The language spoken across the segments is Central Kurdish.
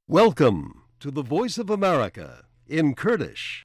Welcome to the Voice of America in Kurdish.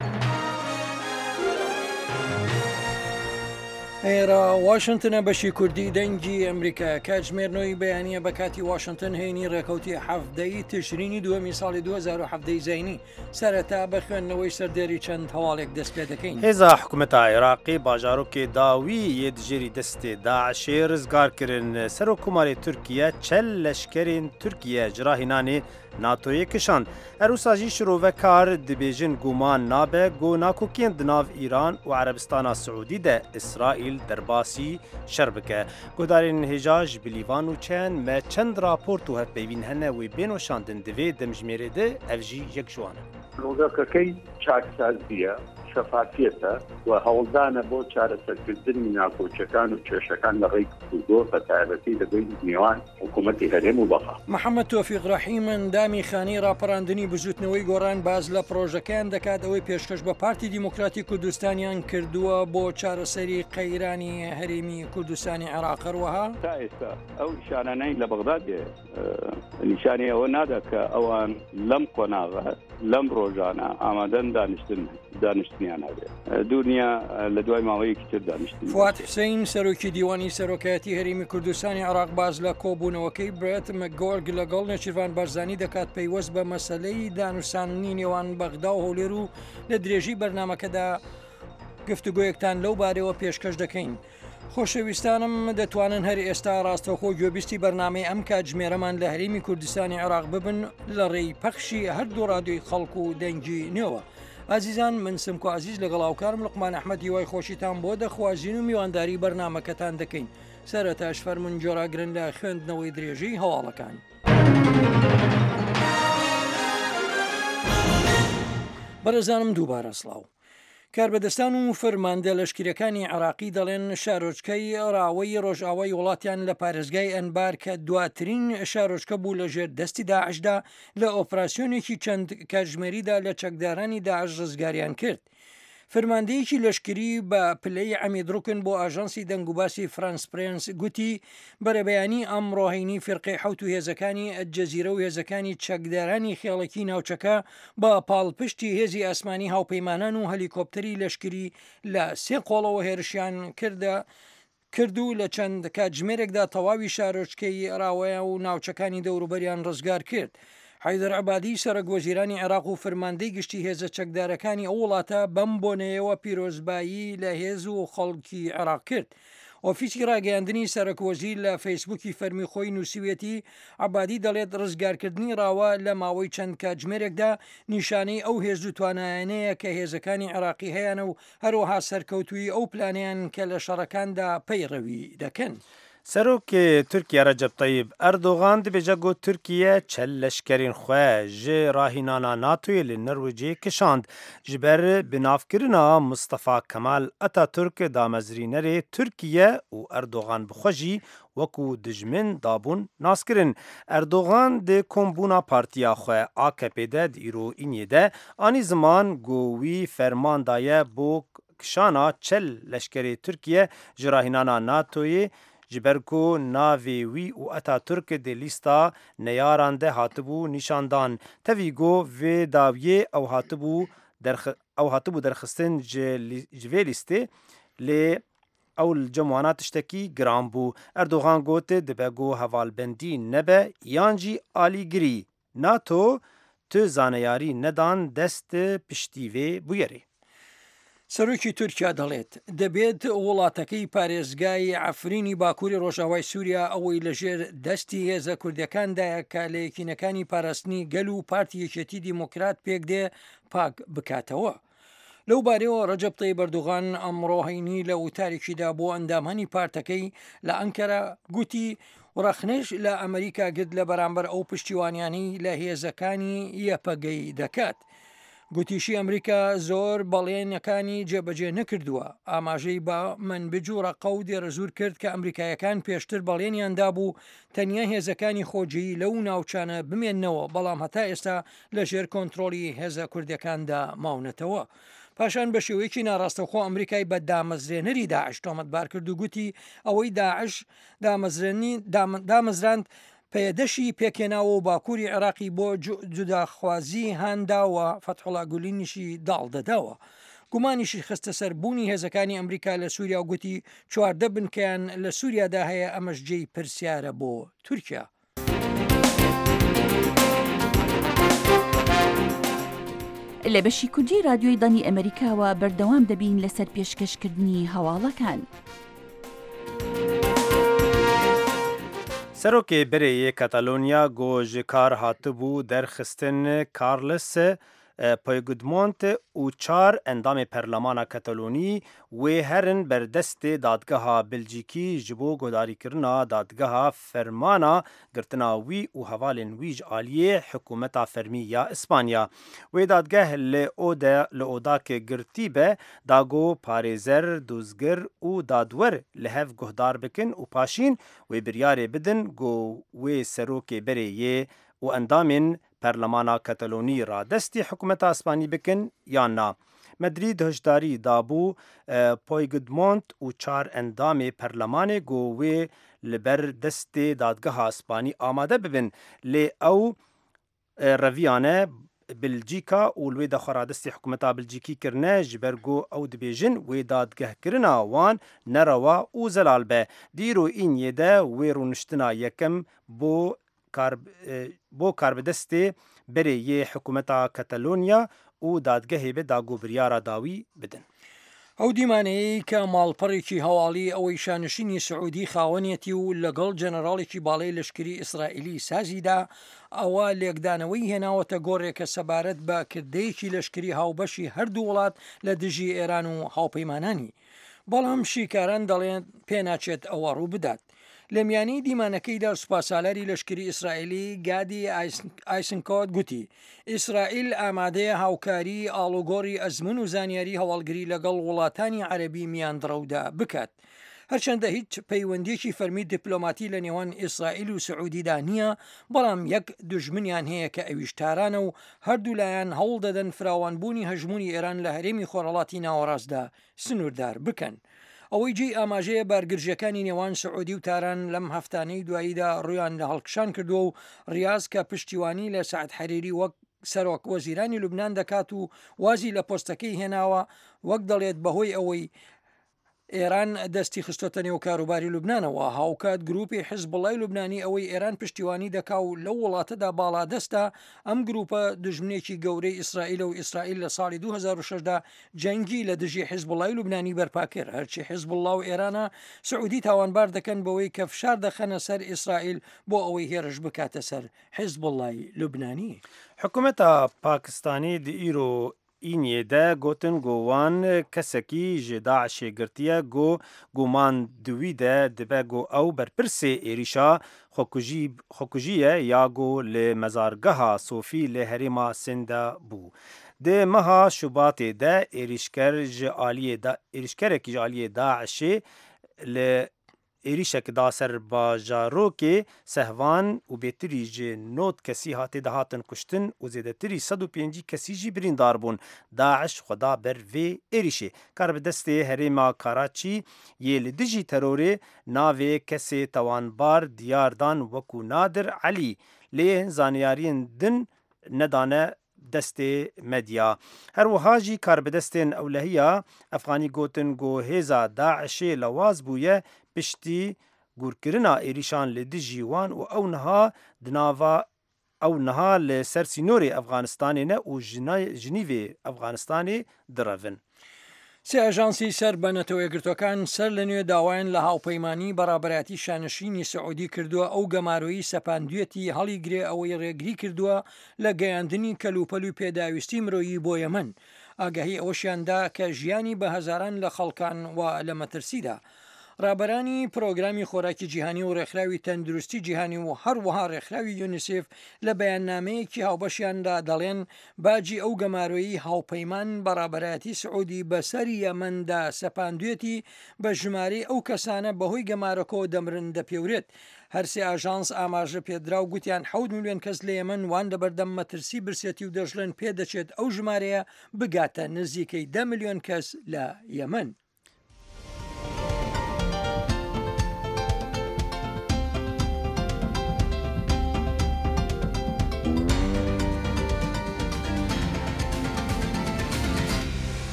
ئێرە واشنگتنە بەشی کوردی دەنگی ئەمریکا کاتژمێرنەوەی بەیانیە بە کاتی واشنگتن هێنی ڕێکەوتی هەفتەی تشرینی دووەمی ساڵی 2017 زەینی سەرەتا بە خوێندنەوەی سەردێری چەند هەواڵێک دەست پێ دەکەین. هێزا حکوومەتە عێراقی باژارۆکێ داوی یەدژێری دەستێ داعشێ ڕزگارکردن سەرۆکوماری تورکیە چەل لەشکرین تورکیە جراهینانێ ناتۆیە کشاند ئەروساژی شرۆڤە کار دبێژن گومان نابێ گۆ ناکۆکێن دناو ئیران و عەرەبستانە سعودی دە ئیسرائیل دەرباسی شەر بکە گۆدارین هێژاژ بلیڤان و چەند مە چەند راپۆرت و هەفپەیوین هەنە وی بێنۆشاندن دەوێ دەمژمێرێدە ئەڤژی یەک جوانە ڕۆژەکەکەی چاکسازیە شەفافیەتە و هەوڵدانە بۆ چارەسەرکردنی ناکۆچەکان و کێشەکان لە ڕێی کوردۆ بە تایبەتی لەگەڵ نێوان حکوومەتی هەرێم و بەخا. محەممەد تۆفیق ڕەحیمن دامی خانی ڕاپەڕاندنی بژوتنەوەی گۆڕان باز لە پرۆژەکان دەکات ئەوەی پێشکەش بە پارتی دیموکراتی کوردستانیان کردووە بۆ چارەسەری قەیرانی هەرێمی کوردستانی عێراقەوەها تا ئێستا ئەو نیشانانەی لە بەغدادێ نیشانی ئەوە نادا کە ئەوان لەم قۆناغە لەم ڕۆژانە ئامادەن دانیشتنیان هەبێت دوورنیە لە دوای ماوەیەکی تر دانیشتنی. فواد حوسێن سەرۆکی دیوانی سەرۆکایەتی هەرێمی کوردستانی عێراق باز لە کۆبوونەوەکەی برێت مەگۆرگ لەگەڵ نێچیروان بەرزانی دەکات پەیوەست بە مەسەلەی دانووسانی نێوان بەغدا و هەولێر و لە درێژی بەرنامەکەدا گفتوگۆیەکتان لەو بارەوە پێشکەش دەکەین. خۆشەویستانم دەتوانن هەر ئێستا ڕاستەوخۆ گوێبیستی بەرنامەی ئەم کاتژمێرەمان لە هەرێمی کوردستانی عێراق ببن لە ڕێی پەخشی هەردوو ڕادیۆی خەڵک و دەنگی نێوە. ئازیزان من سمکۆ عزیز لەگەڵ هاوکارم لوقمان ئەحمەد هیوای خۆشیتان بۆ دەخوازیین و میوانداری بەرنامەکەتان دەکەین. سەرەتاش فەرمون جۆراگرن لە خوێندنەوەی درێژەی هەواڵەکان. بەرەزانم دووبارە سڵاو. کاربەدەستان و فەرماندە لەشکرەکانی عێراقی دەڵێن شارۆچکەی ڕاوەی ڕۆژئاوای وڵاتیان لە پارێزگای ئەنبار کە دواترین شارۆچکە بوو لە ژێر دەستی داعشدا لە ئۆپراسیۆنێکی چەند کاتژمێریدا لە چەکدارانی داعش ڕزگاریان کرد. فەرماندەیەکی لەشکری بە پلەی ئەمیدڕوکن بۆ ئاژانسی دەنگوباسی فرانس پرنس گوتی بەرەبەیانی ئەمڕۆهینی فرقی حوت و هێزەکانی ئەجەزیرە و هێزەکانی چەکدارانی خێڵەکی ناوچەکە بە پاڵپشتی هێزی ئاسمانی هاوپەیمانان و هەلیکۆپتەری لەشکری لە سێ قۆڵەوە هێرشیان کردو لە چەند کاتژمێرێکدا تەواوی شارۆچکەی ڕاوەیە و ناوچەکانی دەوروبەریان ڕزگار کرد. حیدەر عەبادی سەرۆکوەزیرانی عێراق و فەرماندەی گشتی هێزە چەکدارەکانی ئەو وڵاتە بەم بۆنەیەوە پیرۆزبایی لە هێز و خەڵکی عێراق کرد. ئۆفیسی ڕاگەیاندنی سەرۆکوەزیر لە فەیسبووکی فەرمی خۆی نووسویەتی عەبادی دەڵێت ڕزگارکردنی ڕاوە لە ماوەی چەند کاتژمێرێکدا نیشانەی ئەو هێز و توانایانەیە کە هێزەکانی عێراقی هەیەە و هەروەها سەرکەوتووی ئەو پلانیان کە لە شەڕەکاندا پەیڕەوی دەکەن. سەرۆکێ تورکیا ڕەجەب تەیب ئەردۆغان دەبێژە گۆ تورکیە چەل لەشکرین خوێ ژێ ڕاهینانا ناتۆیە لە نەروێجێ کشاند ji ber binavkirina Mustafa Kemal Atatürk damezrînerê Tirkiye û Erdogan bixwe jî wekû dijmin dabûn naskirin. Erdogan dê kombûna partiya xwe AKP'de di îroîniyê de anî ziman got wî ferman daye bo kişana çel leşkerê Tirkiye ji rahînana NATOyê ji ber ku navê wî û Atatürk di lîsta neyaran de hatibû nîşandan. Tevî got vê dawiyê ew hatibû derxistin ji vê lîstê lê ew li cem wana tiştekî giran bû. Erdogan got dibe got hevalbendî nebe yan jî alîgirî. NATO tu zaneyarî nedan dest piştî vê bûyerê. سەرۆکی تورکیا دەڵێت دەبێت وڵاتەکەی پارێزگای عەفرینی باکووری ڕۆژاوای سووریا ئەوەی لەژێر دەستی هێزە کوردەکاندایە کە لە یەکینەکانی پاراستنی گەل و پارتی یەکێتی دیموکرات پێک دێ پاک بکاتەوە. لەو بارەوە ڕەجەب تەیب ئەردۆغان ئەمڕۆهینی لە وتارێکیدا بۆ ئەندامانی پارتەکەی لە ئەنکەرە گوتی ڕەخنەش لە ئەمریکا گرت لە بەرامبەر ئەو پشتیوانیانی لە هێزەکانی یەپەگەی دەکات. گوتیشی ئەمریکا زۆر بەڵێنەکانی جێبەجێ نەکردووە ئاماژەی بە منبج و ڕەقە و دێرەزور کرد کە ئەمریکایەکان پێشتر بەڵێنیاندا بوو تەنیا هێزەکانی خۆجی لەو ناوچانە بمێننەوە بەڵام هەتا ئێستا لە ژێر کۆنتترۆلی هێزە کوردەکاندا ماونەتەوە. پاشان بە شێوەیەکی ناڕاستەخۆ ئەمریکای بە دامەزرێنەری داعش تۆمەتبار کرد و گوتی ئەوەی داعش دامەزراند پەیەدەشی پێکێناوە و باکووری عێراقی بۆ جوداخوازی هانداوە فەتحوڵا گولینیشی داڵدەداوە. گومانیشی خستە سەر بوونی هێزەکانی ئەمریکا لە سووریا و گوتی 14 بنکەیان لە سووریادا هەیە، ئەمەش جێی پرسیارە بۆ تورکیا. لە بەشی کوردی رادیۆی دانی ئەمریکاوە بەردەوام دەبین لەسەر پێشکەشکردنی هەواڵەکان. سەرۆکێ بەرەیە کەتالۆنیا گۆژ کار هاتبوو دەرخستن کارلس پۆیگودمۆنت و 4 ئەندامێ پەرلەمانە کەتالۆنی وێ هەرن بەردەستێ دادگەها بلجیکی ji بۆ گۆداریکردنا دادگەها فەرمانە گرتنا وی و هەواڵên wî ji aliyê حکوومەتا فەرمی ya ئیسپانیا. Wê dadgeh li odakê girtî be dago parêzer, dûzgir û dadwer li hev guhdar bikin û paşîn wê biryarê bidin got wê serokê berê û endamên پەرلەمانا کەتەلۆنی را دەستی حکوومەتا ئیسپانی بکن یان نا. مەدرید هشداری دابوو پۆیگودمۆنت و 4 ئەندامێ پەرلەمانê got wê li ber destê dadgeha ئیسپانî amade bibin lê ew reviyane بلجیکا û li wê de xwe radestê حکوومeta بلجیکî kirine ji ber got ew dibêjin wê dadgehkirina wan nerewa û zelal be. Dîro îniyê de wê rûniştina yekem بۆ کاربدەستێ berê حکوومەتا کەتەلۆنیا û دادگەهê be dago biryara dawî bidin. ئەو دیمانەیە کە ماڵپەڕێکی هەواڵی ئەوەی شانشینی سعودی خاوەنێتی و لەگەڵ جەنەراڵێکی باڵای لەشکری ئیسرائیلی سازیدا ئەوە لێکدانەوەی هێناوەتە گۆڕێکە سەبارەت بە کردەیەکی لەشکری هاوبەشی هەردوو وڵات لە دژی ئێران و هاوپەیمانانی. بەڵام شیکاران دەڵێن پێناچێت ئەوە ڕوو بدات. لە میانەی دیمانەکەیدا سوپاسالاری لەشکری ئیسرائیلی گادی ئایسنکۆت گوتی ئیسرائیل ئامادەیە هاوکاری ئاڵوگۆڕی ئەزمون و زانیاری هەواڵگری لەگەڵ وڵاتانی عەرەبی میاندڕەودا بکات. هەرچەندە هیچ پەیوەندیەکی فەرمی دیپلۆماتی لە نێوان ئیسرائیل و سعودیدا نییە، بەڵام یەک دژمنیان هەیە کە ئەویش تارانە و هەردوو لایەن هەوڵ دەدەن فراوانبوونی هەژمونی ئێران لە هەرێمی خۆرهەڵاتی ناوەڕاستدا سنووردار بکەن. ئەوەی جێی ئاماژەیە بارگرژەکانی نێوان سعودی و تاران لەم هەفتانەی دواییدا ڕویان لە هەڵکشان کردووە و ڕیاز کە پشتیوانی لە سعد حەریری وەک سەرۆک وەزیرانی لوبنان دەکات و وازی لە پۆستەکەی هێناوە وەک دەڵێت بەهۆی ئەوەی ئێران دەستی خستۆتە نێو کاروباری لوبنانەوە. هاوکات گروپی حیزبوڵای لوبنانی ئەوەی ئێران پشتیوانی دەکا و لەو وڵاتەدا باڵا دەستە ئەم گروپە دژمنێکی گەورەی ئیسرائیل و ئیسرائیل لە ساڵی 2006دا جەنگی لە دژی حیزبوڵای لوبنانی بەرپاکرد. هەرچی حیزبوڵا و ئێرانە سعودی تاوانبار دەکەن بەوەی کە فشار دەخەنە سەر ئیسرائیل بۆ ئەوەی هێرش بکاتە سەر حیزبوڵای لوبنانی. حکوومەتا پاکستانی دی ئیرۆ اینیê de gotin gowan kesekî ji Daişê girtiye goman duwî de dibe got ew berpirsê êrîşa xwekujî ye ya got li mezargeha Sofî li herêma Sînda bû. Di meha Şubatê de êrîşkerekî ji aliyê Daişê li êrîşek da ser bajarokê Sehvan û bêtirî ji 9 kesî hatê de hatin kuştin û zêdetirî 105 kesî jî birîndar bûn. Daeş xweda ber vê êrîşê. Karbidestê herêma Karaçî yê li dijî terorê navê kesê tawanbar diyar dan wekû Nadir Elî lê zaniyariyên din nedane destê medya. Her wiha jî karbidestên ewlehiya Efxanî gotin got hêza Daişê lawaz bûye piştî gûrkirina êrîşan li dijî wan û ew niha li ser sînorê Efxanistanê ne û jinîvê Efxanistanê direvin. سێ ئەژانسی سەر بە نەتەوەیەگرتوەکان سەر لە نوێ داوایان لە هاوپەیمانی بەڕابەتی شانشینی سعودی کردووە ئەو گەمارویی سەپاندوێتی هەڵی گرێ ئەوەی ڕێگری کردووە لە گەیاندنی کەلوپەلو پێداویستی مرۆیی بۆ یەمەن. ئاگەهی ئەوەشیاندا کە ژیانی بە هەزاران لە خەڵکان و لە مەترسیدا. ڕابەرانی پرۆگرامی خۆراکی جیهانی و ڕێکخراوی تەندروستی جیهانی و هەروەها ڕێکخراوی یونیسف لە بەیاننامەیەکی هاوبەشیاندا دەڵێن باجی ئەو گەمارویی هاوپەیمان بەڕابەتی سعودی بەسەری یەمەندا سەپاندوێتی بە ژمارەی ئەو کەسانە بەهۆی گەمارەکەەوە دەمرن دەپێورێت. هەرسێ ئاژانس ئاماژە پێدرا و گوتیان 7 میلیۆن کەس لە یەمەن وان لەبەردەم مەترسی برسێتی و دەژڵێن پێدەچێت ئەو ژمارەیە بگاتە نزیکەی 10 میلیۆن کەس لە یەمەن.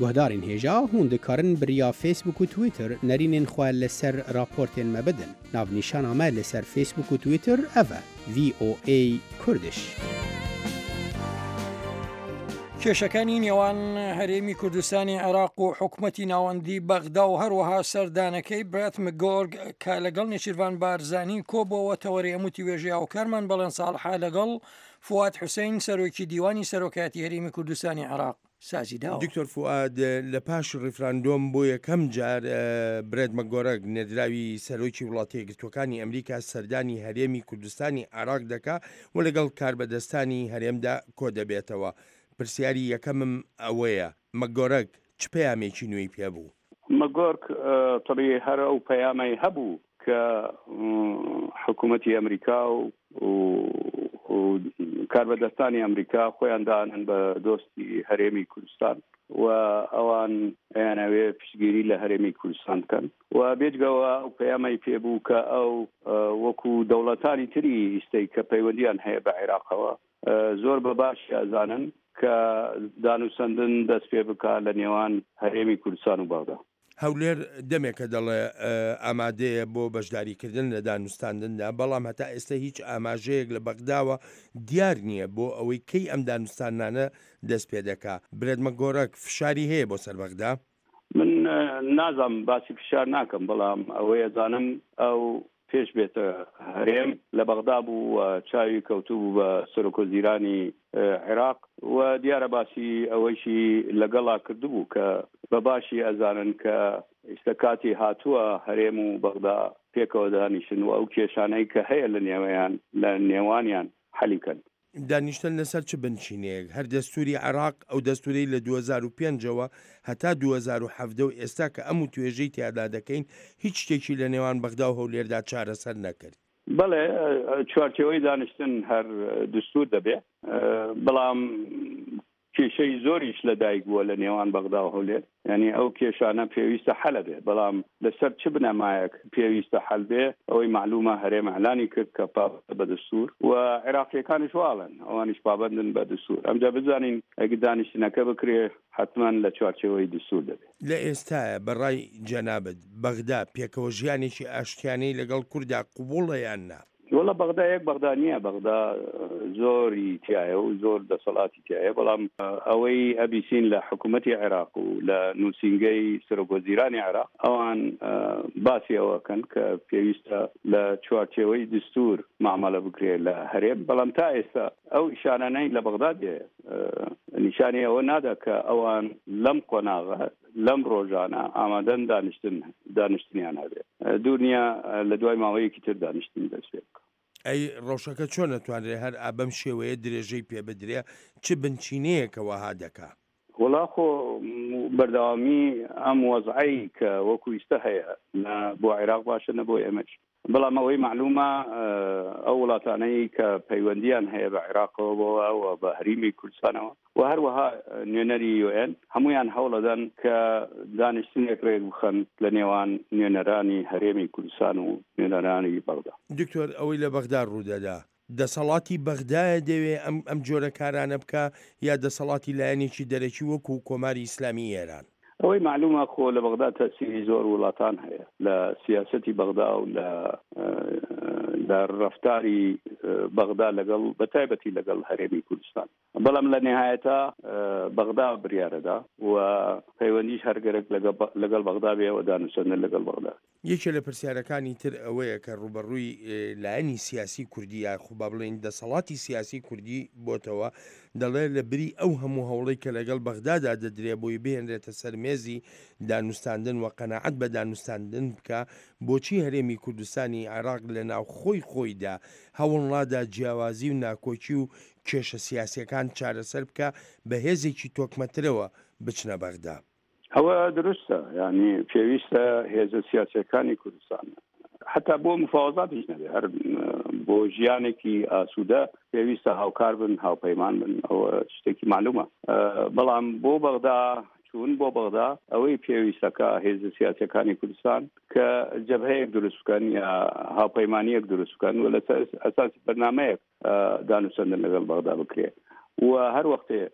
گهدارین هێژا هون دikarin biriya Facebook و Twitter nerînên xwe li ser raportên me bidin. Navnîşana me li ser Facebook û Twitter ev e VOA Kurdish. کێشەکانی نێوان هەرێمی کوردستانی عێراق و حکومەتی ناوەندی بەغدا و هەروەها سەردانەکەی برات مگۆرگ کە لەگەڵ نێچیروان بارزانی کۆبەوە تەوەری هەمووتی وێژەیە و کارمان بەڵێن ساڵحا لەگەڵ فواد حوسین سەرۆکی دیوانی سەرۆکایەتی هەرێمی کوردستانی عێراق سازی داوە. دکتۆر فواد لە پاش ڕیفراندۆم بۆ یەکەم جار برێت مەگۆرەگ نێردراوی سەرۆکی وڵاتی یەکگرتووەکانی ئەمریکا سەردانی هەرێمی کوردستانی عێراق دەکا و لەگەڵ کاربەدەستانی هەرێمدا کۆ دەبێتەوە. پرسیاری یەکەمم ئەوەیە مەگۆرەگ چ پەیامێکی نوێی پێبوو؟ مەگۆرگ طبیعی هەر ئەو پەیامەی هەبوو کە حکوومەتی ئەمریکا و کاربەدەستانی ئەمریکا خۆیان دانن بە دۆستی هەرێمی کوردستان و ئەوان ئەیانەوێ پشتگیری لە هەرێمی کوردستان بکەن و بێجگەوە ئەو پەیامەی پێبوو کە ئەو وەکو دەوڵەتانی تری ئیستەی کە پەیوەندیان هەیە بە عێراقەوە زۆر بە باش ئەزانن کە دانووسەندن دەست پێ بکات لە نێوان هەرێمی کوردستان و بەغدا. هەولێر دەمێکە دەڵێ ئامادەیە بۆ بەشداریکردن لە دانوستاندندا، بەڵام هەتا ئێستا هیچ ئاماژەیەک لە بەغداوە دیار نییە بۆ ئەوەی کەی ئەم دانوستانانە دەست پێ دەکا. برێت مەگۆرەگ فشاری هەیە بۆ سەر بەغدا؟ من نازانم باسی فشار ناکەم، بەڵام ئەوەیە زانم ئەو پێش بێتە هەرێم لە بەغدا بوو و چاوی کەوتوو بە سەرۆکوەزیرانی عێراق و دیارە باسی ئەوەیشی لەگەڵا کردبوو کە بە باشی ئەزانن کە ئێستا کاتی هاتووە هەرێم و بەغدا پێکەوە دانیشن و ئەو کێشانەی کە هەیە لە نێوانیان حەلیکەن. دانیشتن لەسەر چ بنچینەیەک؟ هەر دەستوری عێراق ئەو دەستوری لە 2005ەوە هەتا 2017 و ئێستا کە ئەم و توێژەی تیادا دەکەین هیچ شتێکی لە نێوان بەغدا و هەولێردا چارەسەر نەکرد. بەڵێ چوارچێوەی دانیشتن هەر دستور دەبێ، بەڵام کێشەی زۆریش لەدایک بووە لە نێوان بەغدا و هەولێر، یعنی ئەو کێشانە پێویستە حەلە بێ، بەڵام لەسەر چ بنەمایەک پێویستە حەل بێ ئەوەی معلومە هەرێم ئەعلانی کرد کە پابەندە بە دستور و عێراقیەکانیش واڵن ئەوانیش پابەندن بە دستور. ئەمجا بزانین ئەگە دانیشتنەکە بکرێ حتما لە چوارچێوەی دستور دەبێت. لە ئێستاە بەڕای جەنابەت بەغدا پێکەوە ژیانێکی ئاشتیانەی لەگەڵ کووردا قوبوڵە یان نا؟ وڵا بەغدا یەک بەغدا نییە، بەغدا زۆری تایە و زۆر دەسەڵاتی تایە، بەڵام ئەوەی ئەبیسین لە حکوومەتی عێراق و لە نووسینگەی سەرۆکوەزیرانی عێراق ئەوان باسی ئەوەکەن کە پێویستە لە چوارچێوەی دستور مامەڵە بکرێت لە هەرێم، بەڵام تا ئێستا ئەو ئیشانانەی لە بەغدا دێ نیشانی ئەوە نادا کە ئەوان لەم قۆناغە لەم ڕۆژانە ئامادەن دانیشتنیان هەبێت. دوورنیە لە دوای ماوەیەکی تر دانیشتنی دەست پێ بکە. ئەی ڕۆژەکە چۆن نەتوانرێت هەر ئابەم شێوەیە درێژەی پێ بدرێ؟ چ بنچینەیەکەوەها دەکا؟ وڵا خۆ بەردەوامی ئەم وەزعی کە وەکو ئیستا هەیە بۆ عێراق باشە نە بۆ ئێمەش، بەڵام ئەوەی معلومە ئەو وڵاتانەی کە پەیوەندیان هەیە بە عێراقەوە و بە هەرێمی کوردستانەوە و هەروەها نوێنەری UN هەمویان هەوڵەدەن کە دانیشتنێک ڕێک بخەن لە نێوان نوێنەرانی هەرێمی کوردستان و نوێنەرانی بەغدا. دکتۆر ئەوەی لە بەغدا ڕوودەدا دەسەڵاتی بەغدایە دەوێ ئەم جۆرە کارانە بکە یا دەسەڵاتی لایەنێکی دەرەکی وەکو کۆماری ئیسلامی ئێران؟ ئەوەی معلومە خۆ لە بەغدا تەسیری زۆر وڵاتان هەیە لە سیاسەتی بەغدا و لە ڕەفتاری بەغدا لەگەڵ بەتایبەتی لەگەڵ هەرێمی کوردستان، بەڵام لە نهایەتە بەغدا بریارەدا و پەیوەندیش هەرگەرەک لەگەڵ بەغدا بێ و دانووسەندن لەگەڵ بەغدا. یەکێ لە پرسیارەکانی تر ئەوەیە کە ڕوبەڕووی لایەنی سیاسی کوردی یا خوبا بڵێن دەسەڵاتی سیاسی کوردی بۆتەوە، دەڵێ لە بری ئەو هەموو هەوڵەی کە لەگەڵ بەغدادا دەدرێ بۆی بهێنرێتە سەر مێزی دانووستاندن و قەناعەت بە دانووستاندن بکە، بۆچی هەرێمی کوردستانی عێراق لە ناو خۆیدا هەوڵڵادا جیاوازی و ناکۆکی و کێشە سیاسیەکان چارەسەر بکە بە هێزێکی تۆکمەترەوە بچنە بەغدا؟ ئەوە دروستە، یعنی پێویستە هێزە سیاسیەکانی کوردستان حتا بۆ مفاوەزاتیش نەبێ، هەر بۆ ژیانێکی ئاسوودە پێویستە هاوکار بن، هاوپەیمان بن، ئەوە شتێکی معلومە. بەڵام بۆ بەغدا چون بۆ بەغدا ئەوەی پێویستەکە هێزە سیاسیەکانی کوردستان کە جەبهەیەک دروست بکەن یا هاوپەیمانیەک دروست بکەن و لە ئەساسی بەرنامەیەک دانووسەندن لەگەڵ بەغدا بکرێت و هەر وەختێ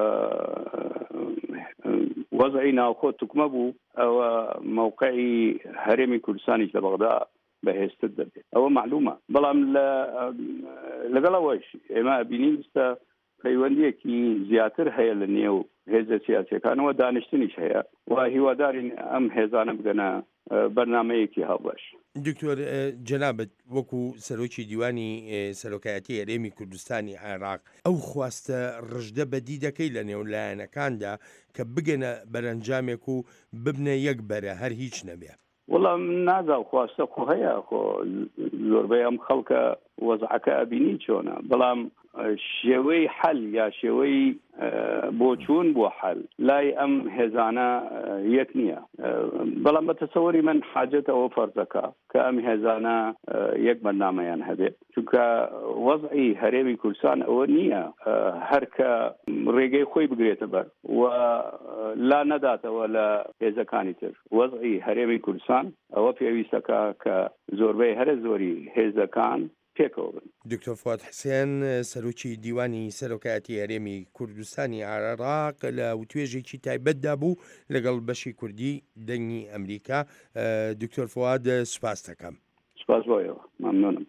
وەزعی ناوخۆ توکمە بوو ئەوە مووقعی هەرێمی کوردستانیش لە بەغدا بەهێزتر دەبێت ئەوە معلومە بەڵام لەگەڵەوەش ئێمە بینین وستە پەیوەندیەکی زیاتر هەیە لە نێو هێزە سیاسیەکانەوە دانیشتنیش هەیە و هیوادارین ئەم هێزانە بگەنە بەرنامەیەکی هاوبەش. دکتۆر جەنابەت وەکو سەرۆکی دیوانی سەرۆکایەتی هەرێمی کوردستانی عێراق ئەو خواستە ڕژدە بەدی دەکەی لە نێولایەنەکاندا کە بگەنە بەرەنجامێک و ببنە یەک بەرە هەر هیچ نەبێ. وەڵام نازاو خواستە خۆ هەیە خۆ زۆربەی ئەم خەڵکە وەزعەکە ئەبینی چۆنە بەڵام شێوەی حەل یا شێوەی بۆچوون بۆ حەل لای ئەم هێزانە یەک نییە بەڵام بە تەسەوەری من حاجەتەوە فەرزەکە کە ئەم هێزانە یەک بەرنامەیان هەبێت چونکە وەزعی هەرێمی کوردستان ئەوە نییە هەر کە ڕێگەی خۆی بگرێتە بەر و لا نەداتەوە لە هێزەکانی تر وەزعی هەرێمی کوردستان ئەوە پێویستەکە کە زۆربەی هەرە زۆری هێزەکان دکتۆر فواد حسێن سەرۆکی دیوانی سەرۆکایەتی هەرێمی کوردستانی عێراق لە وتوێژێکی تایبەتدا بوو لەگەڵ بەشی کوردی دەنگی ئەمریکا. دکتۆر فواد سوپاس دەکەم. سوپاس بۆیەوە مەمنونم.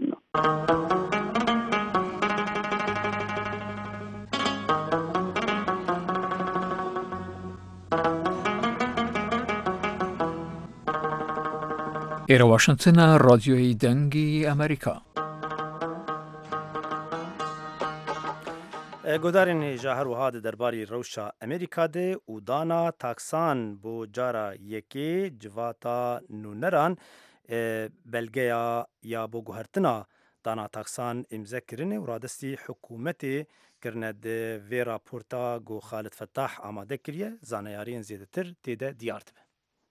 ئێرە واشنگتنە ڕادیۆی دەنگی ئەمریکا. گۆدارین هێژە هەروەها دەرباری ڕەوشە ئەمریکا دێ و دانا تاکسان بۆ جارە یەکێ جڤاتا نونەران بەلگەیە یا بۆ گوهرتنا دانا تاکسان ئیمزەکردنێ و ڕادستی حکوومەتێ کردنە vê راپۆرتا گۆ خالد فتاح ئامادە کردیە زانیاریان زیاتر تێدە دیار دەبێت.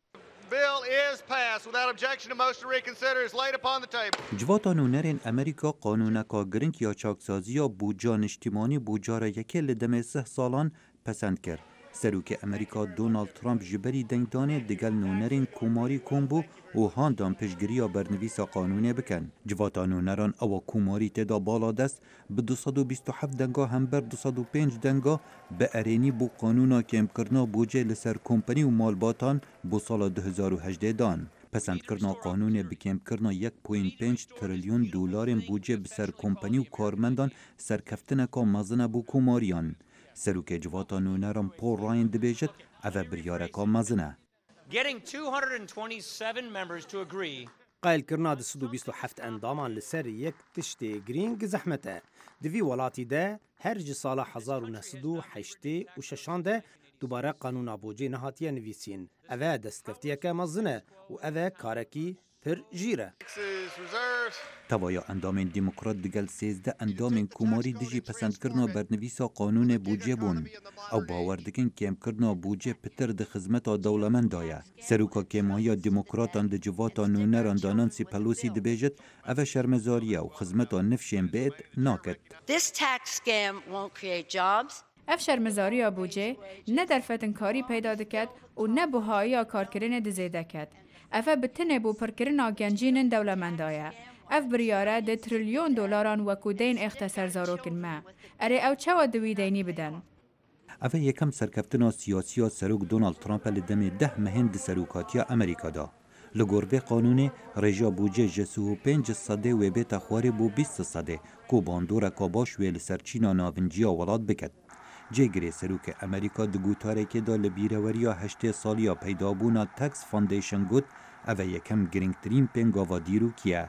Civata nûnerên Amerîka qanûneka giring ya çaksazîya bûca niştîmanî bû cara yekê li demê 10 salan pesend kir. Serokê Amerîka Donald Trump ji berî dengdanê digel nûnerên komarî kom bû û handan piştgiriya bernivîsa qanûnê bikin. Civata nûneran ewa komarî têda bala dest bi 227 denga hember 205 denga bi erênî bû qanûna kêmkirina bûcê li ser kompanî û malbatan bû sala 2018 dan. Pesendkirina qanûnê bi kêmkirina 1.5 trilyon dolarên bûcê bi ser kompanî û karmendan serkeftineka mezin e bû komariyan. Serokê civata nûneran Paul Ryan dibêjit ev e biryareka mezin e. قایلکردنا 227 ئەندامان لەسەر یەک تشتێ گرنگ زەحمەت e. Di vî welatî de her ji sala 1986 de dubare qanûna bûcê nehatiye nivîsîn. Ev e destkeftiyeke mezin e û ev e karekî pir jîr e. Tevaya endamên demokrat digel 13 endamên komarî dijî pesendkirina bernivîsa qanûnê bûcê bûn. Ew bawer dikin kêmkirina bûcê pitir di xizmeta dewlemenda ye. Seroka kêmahiya demokratan di civata nûneran da Nancy Pelosi dibêjit ev e şermezariye û xizmeta nifşên bêt naket. ev şermezariya bûcê ne derfetinkarî peyda diket û ne buhaiya karkirinê dizê deket. Ev e bi tinê bû pirkirina gencînên dewlemenda ye. Ev biryare di trilyon dolaran wekû deyn exte ser zarokên me. Erê ew çawa di wî deynî bidin? Ev e yekem serkeftina siyasiya Serok Donald Trump li demê 10 mehên di serokatiya Amerîkada. Li gor vê qanûnê rêja bûcê ji 25 sedê wê bêta xwarê bû 20 sedê ku bandoreka baş wê li ser çîna navinciya welat biket. Cêgirê Serokê Amerîka di gotarekê da li bîreweriya heştê saliya peydabûna Tax Foundation got ev e yekem girîngtirîn pêngava dîrokî ye.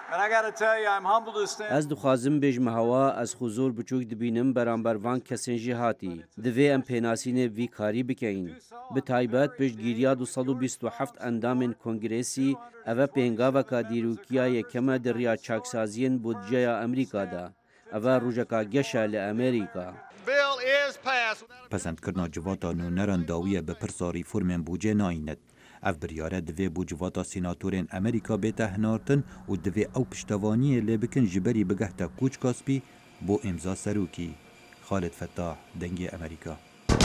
Ez dixwazim bêjme hewa ez xwe zor biçûk dibînim beramber van kesên jî hatî. Divê em pênasînê vî karî bikeyin. Bi taybet piştgiriya 227 endamên Kongresî ev e pêngaveka dîrokiya yekeme di rêya çaksaziyên budceya Amerîkada. Ev e rojeka geş e li Amerîka. Pesendkirina civata nûneran dawiye bi pirsa rîformên bûcê nayînet. Ev biryare divê bû civata sînatorên Amerîka bête hinartin û divê ew piştevaniyê lê bikin ji berî bigehta kûçka spî bo îmza serokî. Xalid Fettah, Dengê Amerîka.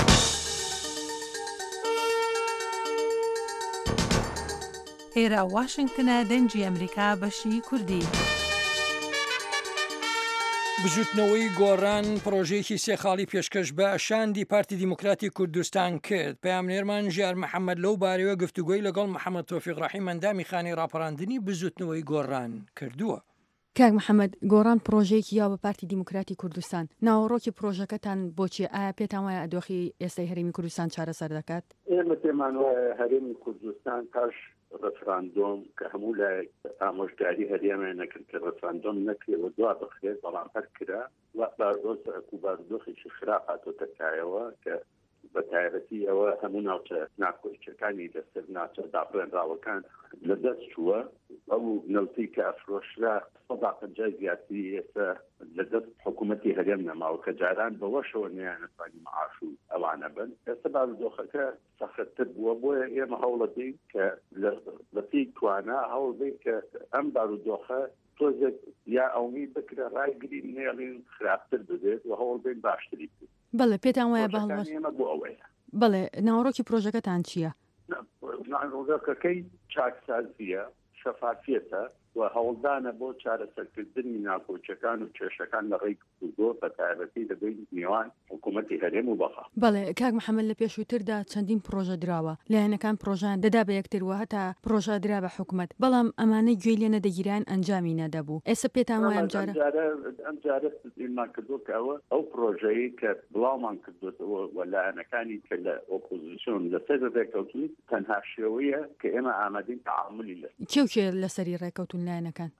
ئێرە واشنگتنە دەنگی ئەمریکا بەشی کوردی. بزوتنەوەی گۆڕان پرۆژەیەکی سێخاڵی پێشکەش بە شاندی پارتی دیموکراتی کوردستان کرد. پامنێرمان ژیار محەممەد لەو بارەوە گفتوگوی لەگەڵ محەممەد تۆفیق ڕاحیم ئەندامی خانی ڕاپەڕاندنی بزوتنەوەی گۆڕان کردووە. کاک محەممەد گۆڕان پرۆژەیەکی یا بە پارتی دیموکراتی کوردستان ناوەڕۆکی پرۆژەکەتان بۆچی ئایا پێتان وایە ئەدۆخی ئێستای هەرێمی کوردستان چارەسەر دەکات؟ ئێمە پێمان وایە هەرێمی کوردستان پاش ڕفراندۆم کە هەموو لای ئامۆژگاری هەرێمە نەکرد کە ڕفراندۆم نەکرێەوە دوا بخرێت بەڵام هەر کرا و بارودۆخێکی خراپ هاتۆتەکایەوە کە بە تایبەتی ئەوە هەموو ناوچە ناکۆچەکانی لەسەر ناوچە دابڕێنراوەکان لەدەست چووە. ئەو نەوتی کە ئەفرۆشرا 150 زیاتری ئێستا لەدەست حکوومەتی هەرێم نەماوە کە جاران بەوەشەوە نەیانەتوانی معاش و ئەوانە بن. ئێستا بارودۆخەکە سەختتر بووە بۆیە ئێمە هەوڵە دەین کە لەپی توانە هەوڵ دەین کە ئەم بارودۆخە تۆزێک یا ئەومی بکرە ڕایگرین نێڵین خراپتر ببێت و هەوڵ دەین باشتری بێت. بەڵێ پێتان وایە باڵ بۆ ئەوەیە. بەڵێ ناوەڕۆکی پرۆژەکەتان چییە؟ ناوەڕۆکەکەی چاکسازیە، شەفافیەتە و هەوڵدانە بۆ چارەسەرکردنی ناکۆچەکان و کێشەکان لە ڕێی گفتوگۆ بە تایبەتی لەبەی نێوان حکوومەتی هەرێم و بەخا. بەڵێ کاک محەممەد لە پێشووتردا چەندین پرۆژە دراوە لایەنەکان پرۆژان دەدا بە یەکترەوە هەتا پرۆژە درا بە حکوومەت بەڵام ئەمانەی گوێی لێ نەدەگیران ئەنجامی نەدەبوو. ئێستا پێتان وایە ئەم جارە ئیمان کردو کە ئەو پرۆژەیە کە بڵاومان کردوێتەوە و لایەنەکانی کە لە ئۆپۆزیسیۆن لەسەر ڕێکەوتنی تەنها شێوەیە کە ئێمە ئامادەین تەعاملی کێ لەسەری ڕێکەوتون لایەنەکان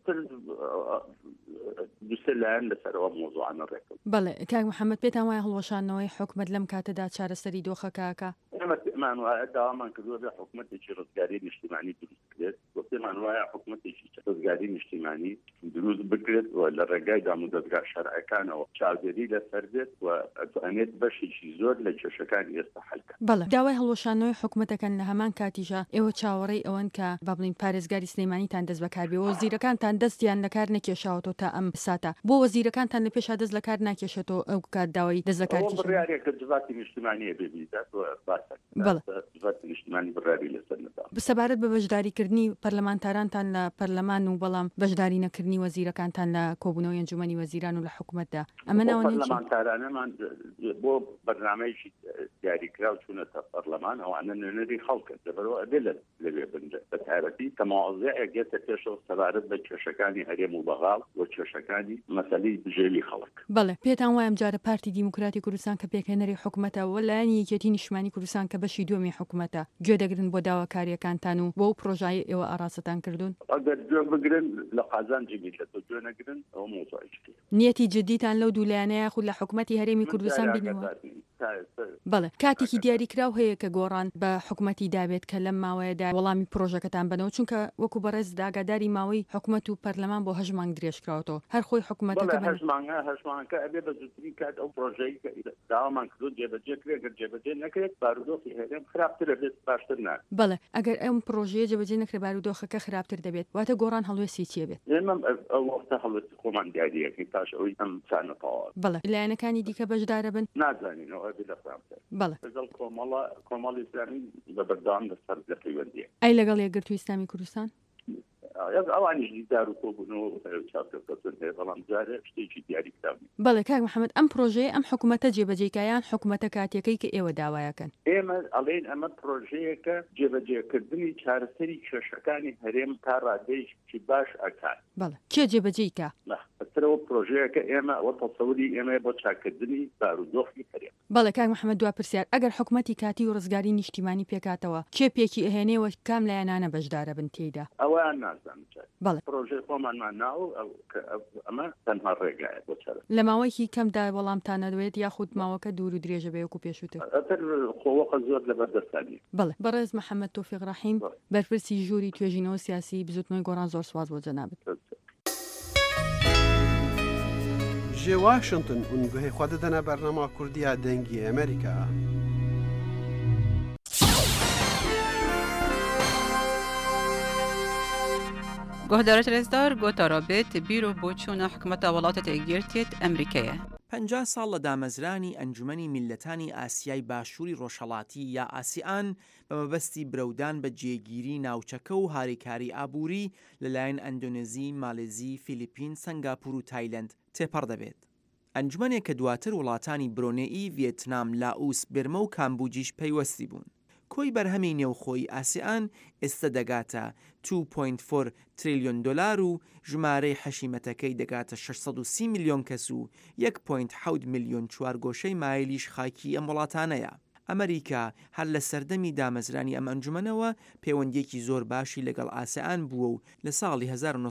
دوسێ لایەن لەسەرەوە مۆزوعانە ڕێکەوت. بەڵێ کاک محەممەد پێتان وایە هەڵوەشانەوەی حکوومەت لەم کاتەدا چارەسەری دۆخەکەکە؟ ئێمە پێمان وایە داوامان کردووە بێ حکوومەتێکی ڕزگاری نیشتیمانی دروست بکرێت و پێمان وایە حکوومەتێکی ڕزگاری نیشتیمانی دروست بکرێت و لە ڕێگای دامودەستگا شەرعەکانەوە چاودێری لەسەر بێت و ئەتوانێت بەشێکی زۆر لە کێشەکانی ئێستا حەلکە. بەڵێ داوای هەڵوەشانەوەی حکوومەتەکەن لە هەمان کاتیژە ئێوە چاوەڕێی ئەوەن کە با بڵین پارێزگاری سلەیمانیتان دەست بەکاربێەوە وەزیرەکانتان دەستیان لەکار نەکێشاوەتەوە تا ئەم ساتە بۆ وەزیرەکانتان لە پێشا دەست لەکار ناکێشێتەوە ئەو کات داوای دەست لەکارکێشان بڕیارێکە جوڵاتی نیشتیمانیە ببیدات و باسە جوڵاتی نیشتیمانی بڕیاری لەسەر نەدا. بسەبارەت بە بەشداریکردنی پەرلەمانتارانتان لە پەرلەمان و بەڵام بەشداری نەکردنی وەزیرەکانتان لە کۆبوونەوەی ئەنجومەنی وەزیران و لە حکوومەتدا ئەمە ناوەنی پەرلەمانتارانەمان بۆ بەرنامەیەکی دیاریکرا و چوونەتە پەرلەمان ئەوانە نوێنەری خەڵکە دەبەرەوە ئەبێ لەوێ بنجە بە تایبەتی تەماوەزێعێک گێتە پێشەوە سەبارەت بە کێشەکانی هەرێم و بەغاڵ و کێشەکانی مەسەلەی بژێوی خەڵک. بەڵێ پێتان وایە ئەم جارە پارتی دیموکراتی کوردستان کە پێکهێنەری حکوومەتە و لایەنی یەکێتی نیشتیمانی کوردستان کە بەشی دووەمی حکوومەتە گوێ دەگرن بۆ داواکاریەکانتان و بۆ پرۆژای ئێوە ئاراستان کردوون؟ ئەگەر گوێ بگرن لە قازانجی میلەتەوە گوێ نەگرن ئەوە مۆزوعێکی نیەتی جدیتان لەو دوو لایەنەیە خود لە حکوومەتی هەرێمی کوردستان بینەوە؟ بەڵێ کاتێکی دیاریکراو هەیە کە گۆڕان بە حکوومەتی دابێت کە لەم ماوەیەدا وەڵامی پرۆژەکەتان بنەوە چونکە وەکو بەڕێز داگاداری ماوەی حکوومەت و پەرلەمان بۆ 8 مانگ درێژکراوەوە هەر خۆی حکوومەتەکە 8 مانگە ئەبێ بە زووتری کات ئەو پرۆژەی داوامان کردو جێبەجێ کرێت گەر جێبەجێ نەکرێت بارودۆخی هەرێم خراپترە بێت باشتر نات. بەڵێ ئەگەر ئەم پرۆژەیە جێبەجێ نەکرێت بارودۆخەکە خراپتر دەبێت واتە گۆڕان هەڵوێستی چیە بێت؟ ئێمە ئەو وەختە هەڵوێستی خۆمان دیاریەکەین پاش ئەوەی ئەم چانە تەواو. بەڵێ لایەنەکانی دیکە بەشدارە بن؟ نازانینەوە ئەبێ لە فرانسە. بەڵێ لەگەڵ کۆمەڵی ئیسلامی بە بەردەوام لەسەر دەپەیوەندیە. ئەی لەگەڵ یەکگرتووی ئیسلامی کوردستان؟ ئەوانیش دار و کۆبوونەوە چاپکردن هەیە بەڵام جارە شتێکی دیاریکراوی. بەڵێ کاک محەممەد ئەم پرۆژەیە ئەم حکوومەتە جێبەجێکایان حکوومەتە کاتیەکەی کە ئێوە داوایەکەن؟ ئێمە ئەڵێن ئەمە پرۆژەیەکە جێبەجێکردنی چارەسەری کێشەکانی هەرێم تا ڕادەیەکی باش ئەکات. بەڵێ کێ جێبەجێیکا؟ بەسەرەوە پرۆژەیەکە ئێمە ئەوە تەسەووری ئێمە بۆ چاکردنی بارودۆخی هەرێم. بەڵێ کاک محەممەد دوا پرسیار ئەگەر حکوومەتی کاتی و ڕزگاری نیشتیمانی پێکاتەوە کێ پێکی ئەهێنێەوە کام لایەنانە بەشدارە بن تێیدا؟ ئەویان نازانم. بەڵێ پرۆژەی خۆمانمان ناو ئەمە تەنها ڕێگایە بۆ چارە. لە ماوەیەکی کەمدا وەڵامتانە دەوێت یاخود ماوەکە دوور و درێژە بێ وەکو پێشووتر؟ خۆوەخە زۆر لەبەردەستانی. بەڵێ بەڕێز محەممەد تۆفیق ڕاحیم بەرپرسی ژووری توێژینەوە سیاسی بزوتنەوەی گۆڕان زۆر سواز بۆ جەنابێت. ji Washington û guhê xwe didine bernama Kurdiya dengî Amerîka. گهدارت رزدار گوتا رابط بیرو بوچونا حکمت ولاتت اگیرتیت امریکیه. 50 ساڵ لە دامەزرانی ئەنجومەنی میلەتانی ئاسیای باشووری ڕۆژهەڵاتی یا ئاسیئان بە مەبەستی برەودان بە جێگیری ناوچەکە و هاریکاری ئابووری لەلایەن ئەندۆنێزی، مالێزی، فیلیپین، سەنگاپور و تایلەند تێپەڕ دەبێت. ئەنجومەنێک کە دواتر وڵاتانی برۆنێئی، ڤێتنام، لاوس، برمە و کامبوجیش پەیوەستی بوون. کۆی بەرهەمی نێوخۆی ئاسیئان ئێستا دەگاتە 2.4 تریلیۆن دلار و ژمارەی حەشیمەتەکەی دەگاتە 630 میلیۆن کەس و 1.7 میلیۆن چوارگۆشەی مایلیش خاکی ئەم وڵاتانەیە. ئەمریکا هەر لە سەردەمی دامەزرانی ئەم ئەنجومەنەوە پەیوەندیەکی زۆر باشی لەگەڵ ئاسیئان بووە و لە ساڵی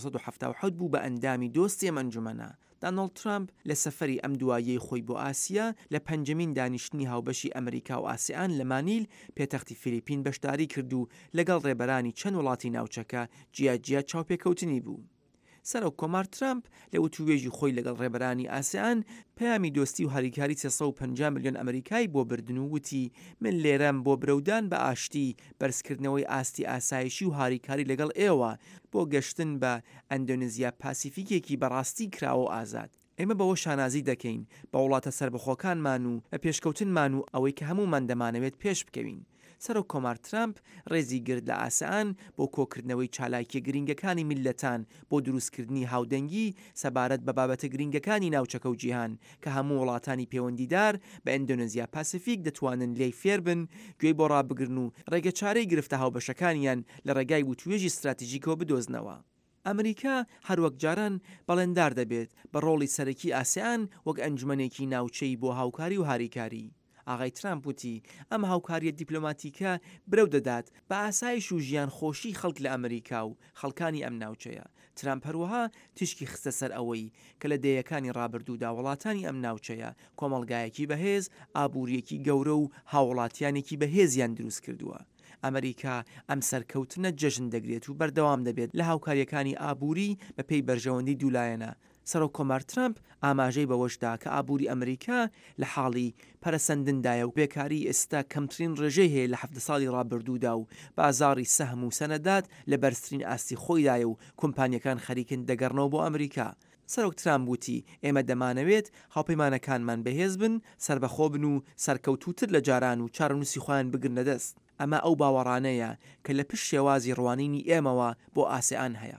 1970 بوو بە ئەندامی دۆستی ئەم ئەنجومەنە. دانەڵد ترامپ لە سەفەری ئەم دوایەی خۆی بۆ ئاسیا لە پەنجەمین دانیشتنی هاوبەشی ئەمریکا و ئاسیئان لە مانیل پێتەختی فیلیپین بەشداری کرد و لەگەڵ ڕێبەرانی چەند وڵاتی ناوچەکە جیاجیا چاوپێکەوتنی بوو. سەرۆک کۆمار ترامپ لە وتووێژی خۆی لەگەڵ ڕێبەرانی ئاسیئان پەیامی دۆستی و هاریکاری 350 میلیۆن ئەمریکای بۆ بردن و وتی من لێرەم بۆ برەودان بە ئاشتی بەرزکردنەوەی ئاستی ئاسایشی و هاریکاری لەگەڵ ئێوە بۆ گەشتن بە ئەندۆنزیا پاسیفیکێکی بەڕاستی کراوە ئازاد. ئێمە بەوە شانازی دەکەین بە وڵاتە سربەخۆکانمان و بە پێشکەوتنمان و ئەوەی کە هەمومان دەمانەوێت پێش بکەوین. سەرۆک کۆمار ترامپ ڕێزی گرت لە ئاسیئان بۆ کۆکردنەوەی چالاکیە گرنگەکانی میلەتان بۆ دروستکردنی هاودەنگی سەبارەت بە بابەتە گرنگەکانی ناوچەکە و جیهان کە هەموو وڵاتانی پەیوەندیدار بە ئەندۆنزیا پاسیفیک دەتوانن لێی فێر بن گوێی بۆ ڕابگرن و ڕێگە چارەی گرفتە هاوبەشەکانیان لە ڕێگای وتوێژی استراتیژیکەوە بدۆزنەوە. ئەمریکا هەروەک جاران بەڵێندار دەبێت بە ڕۆڵی سەرەکی ئاسیئان وەک ئەنجومەنێکی ناوچەی بۆ هاوکاری و هاریکاری. ئاغای ترامپ وتی ئەم هاوکاریە دیپلۆماتیکە برەو دەدات بە ئاسایش و ژیان خۆشی خەڵک لە ئەمریکا و خەڵکانی ئەم ناوچەیە. ترامپ هەروەها تشکی خستە سەر ئەوەی کە لە دەیەکانی ڕابردوودا وڵاتانی ئەم ناوچەیە کۆمەڵگایەکی بەهێز، ئابوووریەکی گەورە و هاوڵاتیانێکی بەهێزیان دروست کردووە. ئەمریکا ئەم سەرکەوتنە جەژن دەگرێت و بەردەوام دەبێت لە هاوکاریەکانی ئابووری بە پێی بەرژەوەندی دوولایەنە. سەرۆک کۆمار ترامپ ئاماژەی بەوەشدا کە ئابووری ئەمریکا لە حاڵی پەرەسەندندایە و بێکاری ئێستا کەمترین ڕێژەی هەیە لە 7 ساڵی ڕابردوودا و بازاڕی سەهم و سەنەدات لە بەرزترین ئاستی خۆیدایە و کۆمپانیەکان خەریکن دەگەڕنەوە بۆ ئەمریکا. سەرۆک ترامپ وتی ئێمە دەمانەوێت هاوپەیمانەکانمان بەهێز بن، سربەخۆ بن و سەرکەوتوتر لە جاران و چارەنووسی خۆیان بگرنە دەست. ئەمە ئەو باوەڕانەیە کە لە پشت شێوازی ڕوانینی ئێمەوە بۆ ئاسیئان هەیە.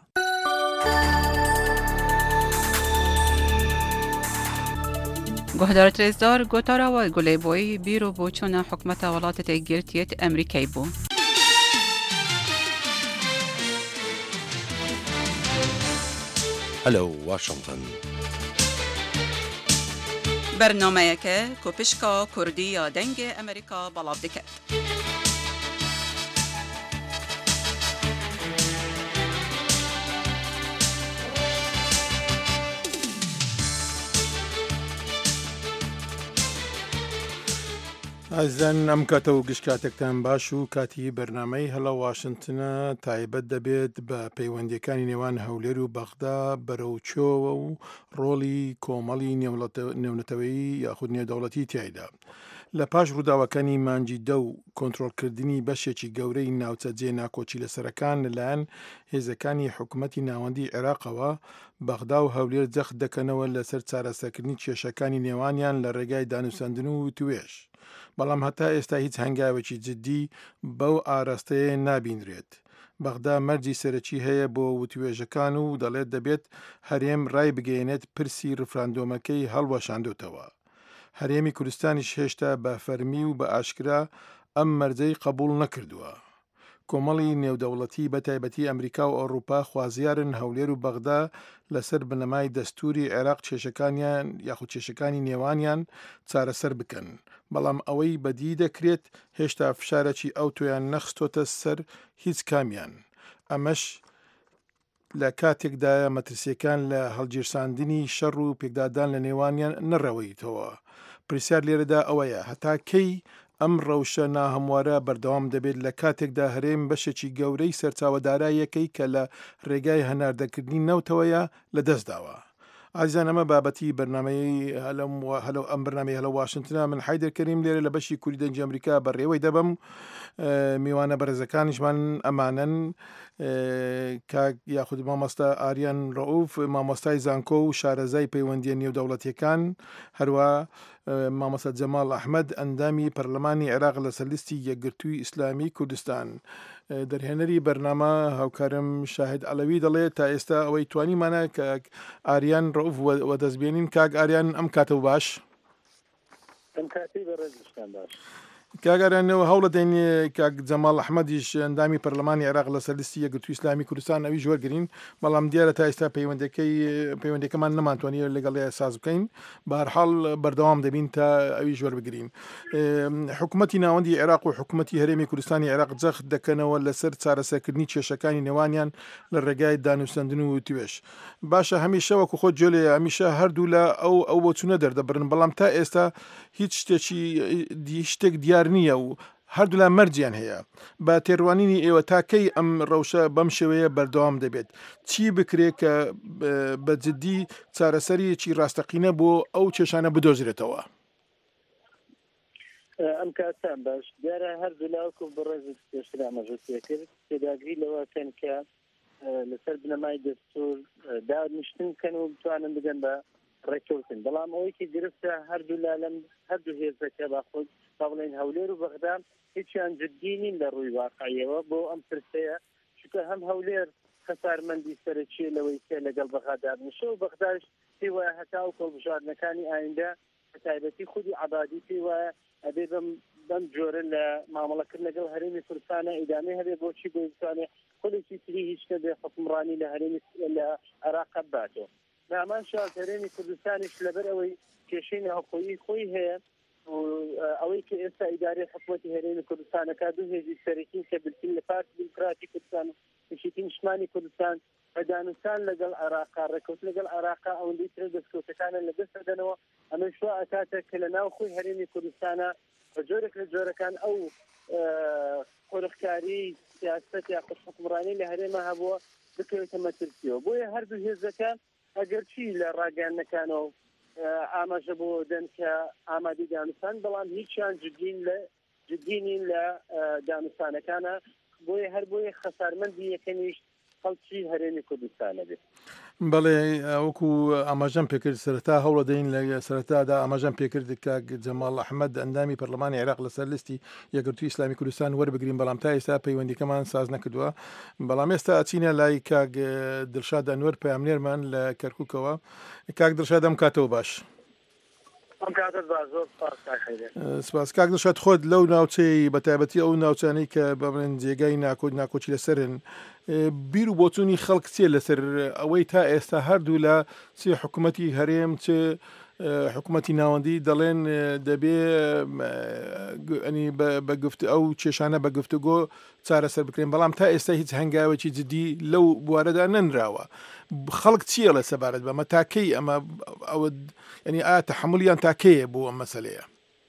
گۆهدارت رێزدار گۆتاراوە گولێبۆی بیرۆ بۆ چۆنە حکومەتە وڵاتە گرتیت ئەمریکای بوو. هەلو واشنگتن. بەرنامەیەکە کۆپشکا کوردی یا دەنگی ئەمریکا بەڵاو دەکات. ئازان ئەم کاتە و گشت کاتێکتان باش و کاتی بەرنامەی هەڵە واشنگتنە تایبەت دەبێت بە پەیوەندیەکانی نێوان هەولێر و بەغدا بەرەوچۆوە و ڕۆڵی کۆمەڵی نێونەتەوەیی یاخود نێودەوڵەتی تایدا. لە پاش ڕووداوەکانی مانجی دە و کۆنتڕۆلکردنی بەشێکی گەورەی ناوچە جێ ناکۆچی لە سەرەکان لەلایەن هێزەکانی حکوومەتی ناوەندی عێراقەوە بەغدا و هەولێر جەخت دەکەنەوە لەسەر چارەسەرکردنی کێشەکانی نێوانیان لە ڕێگای دانووساندن و توێش. بەڵام هەتا ئێستا هیچ هەنگاوێکی جددی بەو ئاراستەیە نابینرێت. بەغدا مەرجی سەرەکی هەیە بۆ وتوێژەکان و دەڵێت دەبێت هەرێم ڕای بگەێنێت پرسی ڕفراندۆمەکەی هەڵوەشاندوتەوە. هەرێمی کوردستانیش هێشتا بە فەرمی و بە ئاشکرا ئەم مەرجەی قبول نەکردووە. کۆمەڵی نێودەوڵەتی بە تایبەتی ئەمریکا و ئەوروپا خوازیارن هەولێر و بەغدا لەسەر بنەمای دەستوری عێراق کێشەکانیان یاخود کێشەکانی نێوانیان چارەسەر بکەن. بەڵام ئەوەی بەدی دەکرێت هێشتا فشارێکی ئەو تۆیان نەخستۆتە سەر هیچ کامیان. ئەمەش لە کاتێکدایە مەترسیەکان لە هەڵگیرساندنی شەڕ و پێکدادان لە نێوانیان نەڕەوەیتەوە. پرسیار لێرەدا ئەوەیە هەتا کەی ئەم ڕەوشە ناهەموارە بەردەوام دەبێت لە کاتێکدا هەرێم بەشێکی گەورەی سەرچاوەدارایەکەی کە لە ڕێگای هەناردەکردنی نەوتەوەیە لە دەستداوە. ئازیزان ئەمە بابەتی بەرنمەی ئەم بەرنمەی هەلە واشنگتنە من حیدر کەریم لێرە لە بەشی کوردی دەنگی ئەمریکا بەڕێوەی دەبم میوانە بەرزەکانیشمان ئەمانن یاخود مامۆستا ئاریان ڕەوف مامۆستای زانکۆ و شارەزای پەیوەندیە نێودەوڵەتیەکان هەروە مامۆستا جەماڵ ئەحمەد ئەندامی پەرلەمانی عێراق لەسەر لیستی یەکگرتووی ئیسلامی کوردستان دەرهێنەری بەرنامە هاوکارم شاهد عەلەوی دەڵێت تا ئێستا ئەوەی توانیمانە کە ئاریان ڕەوف وەدەستبێنین کاک ئاریان ئەم کاتە باش کاگەرانەوە هەوڵە دێنێ کاک جەماڵ ئەحمەدیش ئەندامی پەرلەمانی عێراق لەسەر لیستی یەکگرتووی ئیسلامی کوردستان ئەوی ژوەرگرین بەڵام دیارە تا ئێستا پەیوەندەکەمان نەمانتوانیە لەگەڵ ساز بکەین بەهەرحاڵ بەردەوام دەبین تا ئەوی ژوەر بگرین حکوومەتی ناوەندی عێراق و حکوومەتی هەرێمی کوردستانی عێراق جەخت دەکەنەوە لەسەر چارەسەرکردنی کێشەکانی نێوانیان لە ڕێگای دانوستاندن و توێش باشە هەمیشە وەکو خۆت جۆلێ هەمیشە هەردوو لە ئەو بۆچوونە دەردەبرن بەڵام تا ئێستا هیچ شتێک دیار نییە و هەردوو لا مەرجیان هەیە بە تێڕوانینی ئێوە تاکەی ئەم ڕەوشە بەم شێوەیە بەردەوام دەبێت چی بکرێت کە بە جددی چارەسەریەکی ڕاستەقینە بۆ ئەو کێشانە بدۆزرێتەوە ئەم کاتان باش دیارە هەردوو لاوەکو بەڕێزی پێشتر ئاماژەی کرد تێداگری لەوەکەن کە لەسەر بنەمای دەستور دانیشتن کەن و بتوانن بگەن بە ڕێککەوتن بەڵام ئەوەیکی گرفتە هەردوو لا لەم هەردوو هێزەکە باخۆت بڵێن هەولێر و بەغدا هیچیان جددی نین لە ڕووی واقعیەوە بۆ ئەم پرسەیە چونکە هەم هەولێر خەسارمەندی سەرەکیە لەوەی کە لەگەڵ بەغدا نشە و بەغداش پێی وایە هەتا و کۆڵبژاردنەکانی ئایندە بە تایبەتی خودی عەبادی پێی وایە ئەبێ بەم جۆرە لە مامەڵەکرد لەگەڵ هەرێمی کوردستانە ئیدامەی هەبێ بۆچی بۆ بتوانێت خودێکی تری هیچ نەبێ حکومڕانی لە هەرێمی لە عێراق باتەوە نامان شاز هەرێمی کوردستانیش لەبەر ئەوەی کێشەی ناوخۆیی خۆی هەیە ئەوەی کە ئێستا ئیدارەی حکوومەتی هەرێمی کوردستانەکە دوو هێزی سەرەکی کە بلکین لە پارتی دیموکراتی کوردستان و پشتی نیشتمانی کوردستان بەدانوستان لەگەڵ عێراقا ڕێکەوت لەگەڵ عێراقا ئەوەندەی تر دەستکەوتەکانە لەدەست دەدەنەوە ئەمە شوا ئەکاتە کە لە ناو خۆی هەرێمی کوردستانە بە جۆرێک لە جۆرەکان ئەو قۆرخکاری سیاست یا حکومڕانی لە هەرێمە هەبووە بکەوێتە مەترسیەوە بۆیە هەردوو هێزەکان ئەگەرچی لە ڕاگەیاندنەکانەوە ئاماژە بۆ دەن کە ئامادەی دانوستان بەڵام هیچیان جددینین لە دانوستانەکانە بۆیە هەر بۆیە خەسارمەندی یەکەمیش خەڵکی هەرێمی کوردستانە بێت بەڵێ وەکو ئاماژەم پێکرد سەرەتا هەوڵە دەین لە سەرەتادا ئاماژەم پێکرد کە جەماڵ ئەحمەد ئەندامی پەرلەمانی عێراق لەسەر لیستی یەکگرتووی ئیسلامی کوردستان وەربگرین بەڵام تا ئێستا پەیوەندیەکەمان ساز نەکردووە بەڵام ئێستا ئەچینە لای کاک دڵشاد ئەنوەر پەیامنێرمان لە کەرکووکەوە کاک دڵشاد ئەم کاتەوە باش سپاس کاک دڵشاد خۆت لەو ناوچەی بەتایبەتی ئەو ناوچانەی کە بەڵێن جێگای ناکۆچی لەسەرن بیر و بۆچوونی خەڵک چێ لەسەر ئەوەی تا ئێستا هەردوو لە چێ حکوومەتی هەرێم چێ حکوومەتی ناوەندی دەڵێن دەبێ بە گفت ئەو کێشانە بە گفتوگۆ چارەسەر بکرێن بەڵام تا ئێستا هیچ هەنگاوێکی جددی لەو بوارەدا نەنراوە خەڵک چییە لە سەبارەت بەمە تاکەی ئەمە ئەوە ینی ئایا تەحمولیان تاکەیە بۆ ئەم مەسەلەیە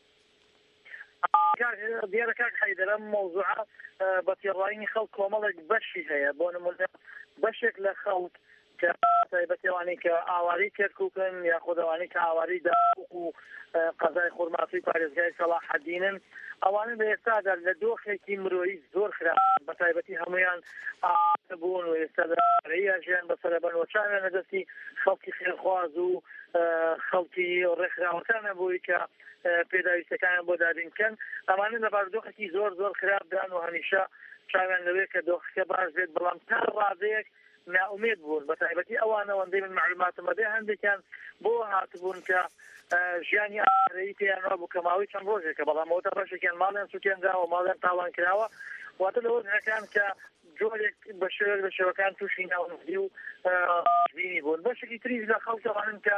دیارە کاک حەیدەر ئەم مەوزوعە بە تێڕاینی خەڵک کۆمەڵێک بەشی هەیە بۆ نمونە بەشێک لە خەڵک کە تایبەتیوانی کە ئاواری کەرکووکن یا خودەوانی کە ئاواری داوق و قەزای خورماتی پارێزگای سەلاحەدینن ئەوانە بە ئێستادا لە دۆخێکی مرۆیی زۆر خراپ بە تایبەتی هەمویان بوون و ئێستا لەڕێیە ژیان بەسەرەبەن وەچانە لەدەستی خەڵکی خێرخواز و خەڵکی ڕێکخراوەکانە بووی کە پێداویستەکانە بۆ دادینکەن ئەمانە لە باشدۆخێکی زۆر خراپدان و هەمیشە چاویان لەوێ کە دۆخەکە باش بێت بەڵام تا ڕادەیەک ناومێت بوون بە تایبەتی ئەوانە وەندەی من معلوماتم بەدێ هەندێکیان بۆ هاتبوون کە ژیانی ئاڕێی پێیان بوو کە ماوەی چەند ڕۆژێکە بەڵام ئەوتە ڕەشێکیان ماڵیان سووتێنراوە ماڵیان تاوان کراوە واتە لە وەزنەکان کە جۆرێک بە شێوەیەک لە شێوەکان تووشی ناوەندی و بینی بوون بەشێکی تریش لە خەڵکەوانن کە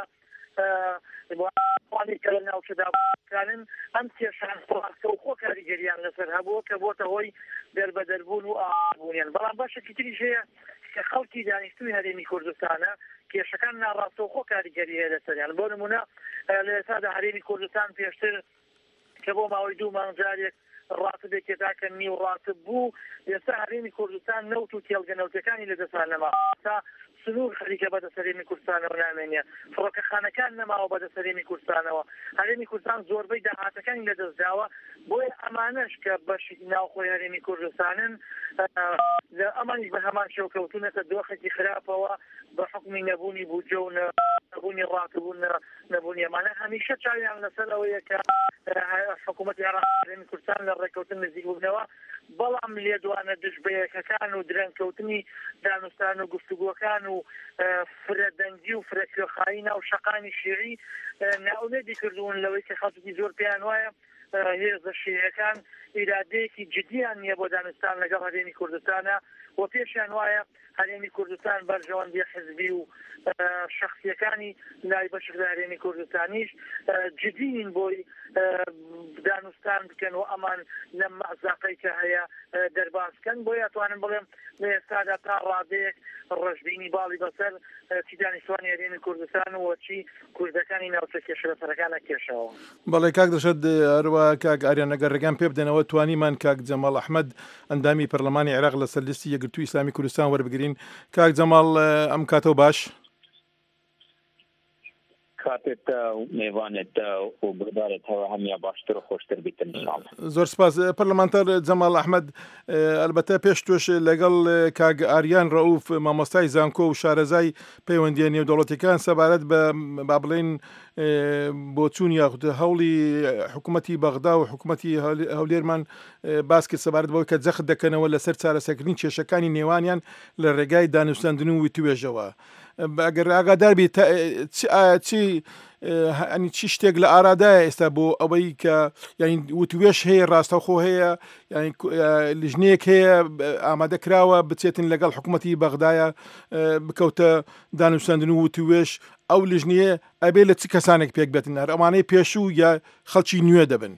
وانی کە لە ناوچەداکانن ئەم کێشان خۆ و خۆ کاریگەریان لەسەر هەبووە کە بۆتە هۆی دەربەدەربوون و ئابوونیان بەڵام بەشێکی تریش هەیە کە خەڵکی دانیشتووی هەرێمی کوردستانە کێشەکان ناڕاستەوە خۆ کاریگەری هەیە لەسەریان بۆ نمونە لە ئێستادا هەرێمی کوردستان پێشتر کە بۆ ماوەی 2 مانگ جارێک ڕاتبێک تاکە نیو ڕاتب بوو ئێستا هەرێمی کوردستان نەوت و تێڵگەنەوتەکانی لەدەستان نەما تا سنوور خەریکە بەدە سەرێمی کوردستانەوە نامێنێ فڕۆکەخانەکان نەماوە بەدە سەرێمی کوردستانەوە هەرێمی کوردستان زۆربەی داهاتەکانی لەدەستداوە بۆیە ئەمانەش کە بەشی ناوخۆی هەرێمی کوردستانن ئەمانیش بە هەمان شێوکەوتونەتە دۆخێکی خراپەوە بە حکمی نەبوونی بوجە و نەبوونی ڕاکبوون نەبوونی ئەمانە هەمیشە چاویان لەسەر ئەوەیە کە حکوومەتی هەرێمی کوردستان لە ڕێکەوتن نزیک بوونەوە بەڵام لێدوانە دژبەیەکەکان و درەنکەوتنی دانوستان و گفتوگۆکان و فرەدەنگی و فرەکوێخایی ناو شەقانی شیعی ناومێدی کردوون لەوەی کە خەڵکی زۆر پێیان وایە هێزە شیعەکان ئیرادەیەکی جدیان نییە بۆ دانوستان لەگەڵ هەرێمی کوردستانە و پێشیان وایە هەرێمی کوردستان بەرژەوەندی حزبی و شخصیەکانی لای بەشێک لە هەرێمی کوردستانیش جدین بۆی دانوستان بکەن و ئەمان لەم مەزاقەی کە هەیە دەرباسکەن بۆ یاتوانم بڵێم لە ئێستادا تا ڕادەیەک ڕەشبینی باڵی بەسەر چی دانیشتوانی هەرێمی کوردستان و چی کوردەکانی ناوچە کێشەسەرەکانە کێشەوە. بەڵێ کاک دەشێت هەروە کاک ئاریان ئەگەڕێگان پێ بدەنەوە توانیمان کاک جەماڵ ئەحمەد ئەندامی پەرلەمانی عێراق لەسەر لیستی یەکگرتووی ئیسلامی کوردستان وەربگرین. کاک جەماڵ ئەم کاتەوە باش کاتێتە و میوانێتە و بردارێتەوە هەمیە باشتر و خۆشتر بیتن زۆر سپاس پەرلەمانتەر جەماڵ ئەحمەد ئەلبەتە پێش توش لەگەڵ کاک ئاریان ڕەوف مامۆستای زانکۆ و شارەزای پەیوەندیە نێودەوڵەتیەکان سەبارەت بە با بڵێن بۆچوون یاخود هەوڵی حکوومەتی بەغدا و حکوومەتی هەولێرمان باس کرد سەبارەت بەوەی کە جەخت دەکەنەوە لەسەر چارەسەرکردنی کێشەکانی نێوانیان لە ڕێگای دانوستاندن و توێژەوە. ئەگەر ئاگادار بیت چی شتێک لە ئارادایە ئێستا بۆ ئەوەی کە یانی وتوێش هەیە ڕاستەوخۆ هەیە لیژنەیەک هەیە ئامادەکراوە بچێتن لەگەڵ حکوومەتی بەغدایە بکەوتە دانوستاندن و وتوێش ئەو لیژنیە ئەبێ لە چ کەسانێک پێک بێتن هەر ئەمانەی پێشوو یا خەڵکی نوێ دەبن.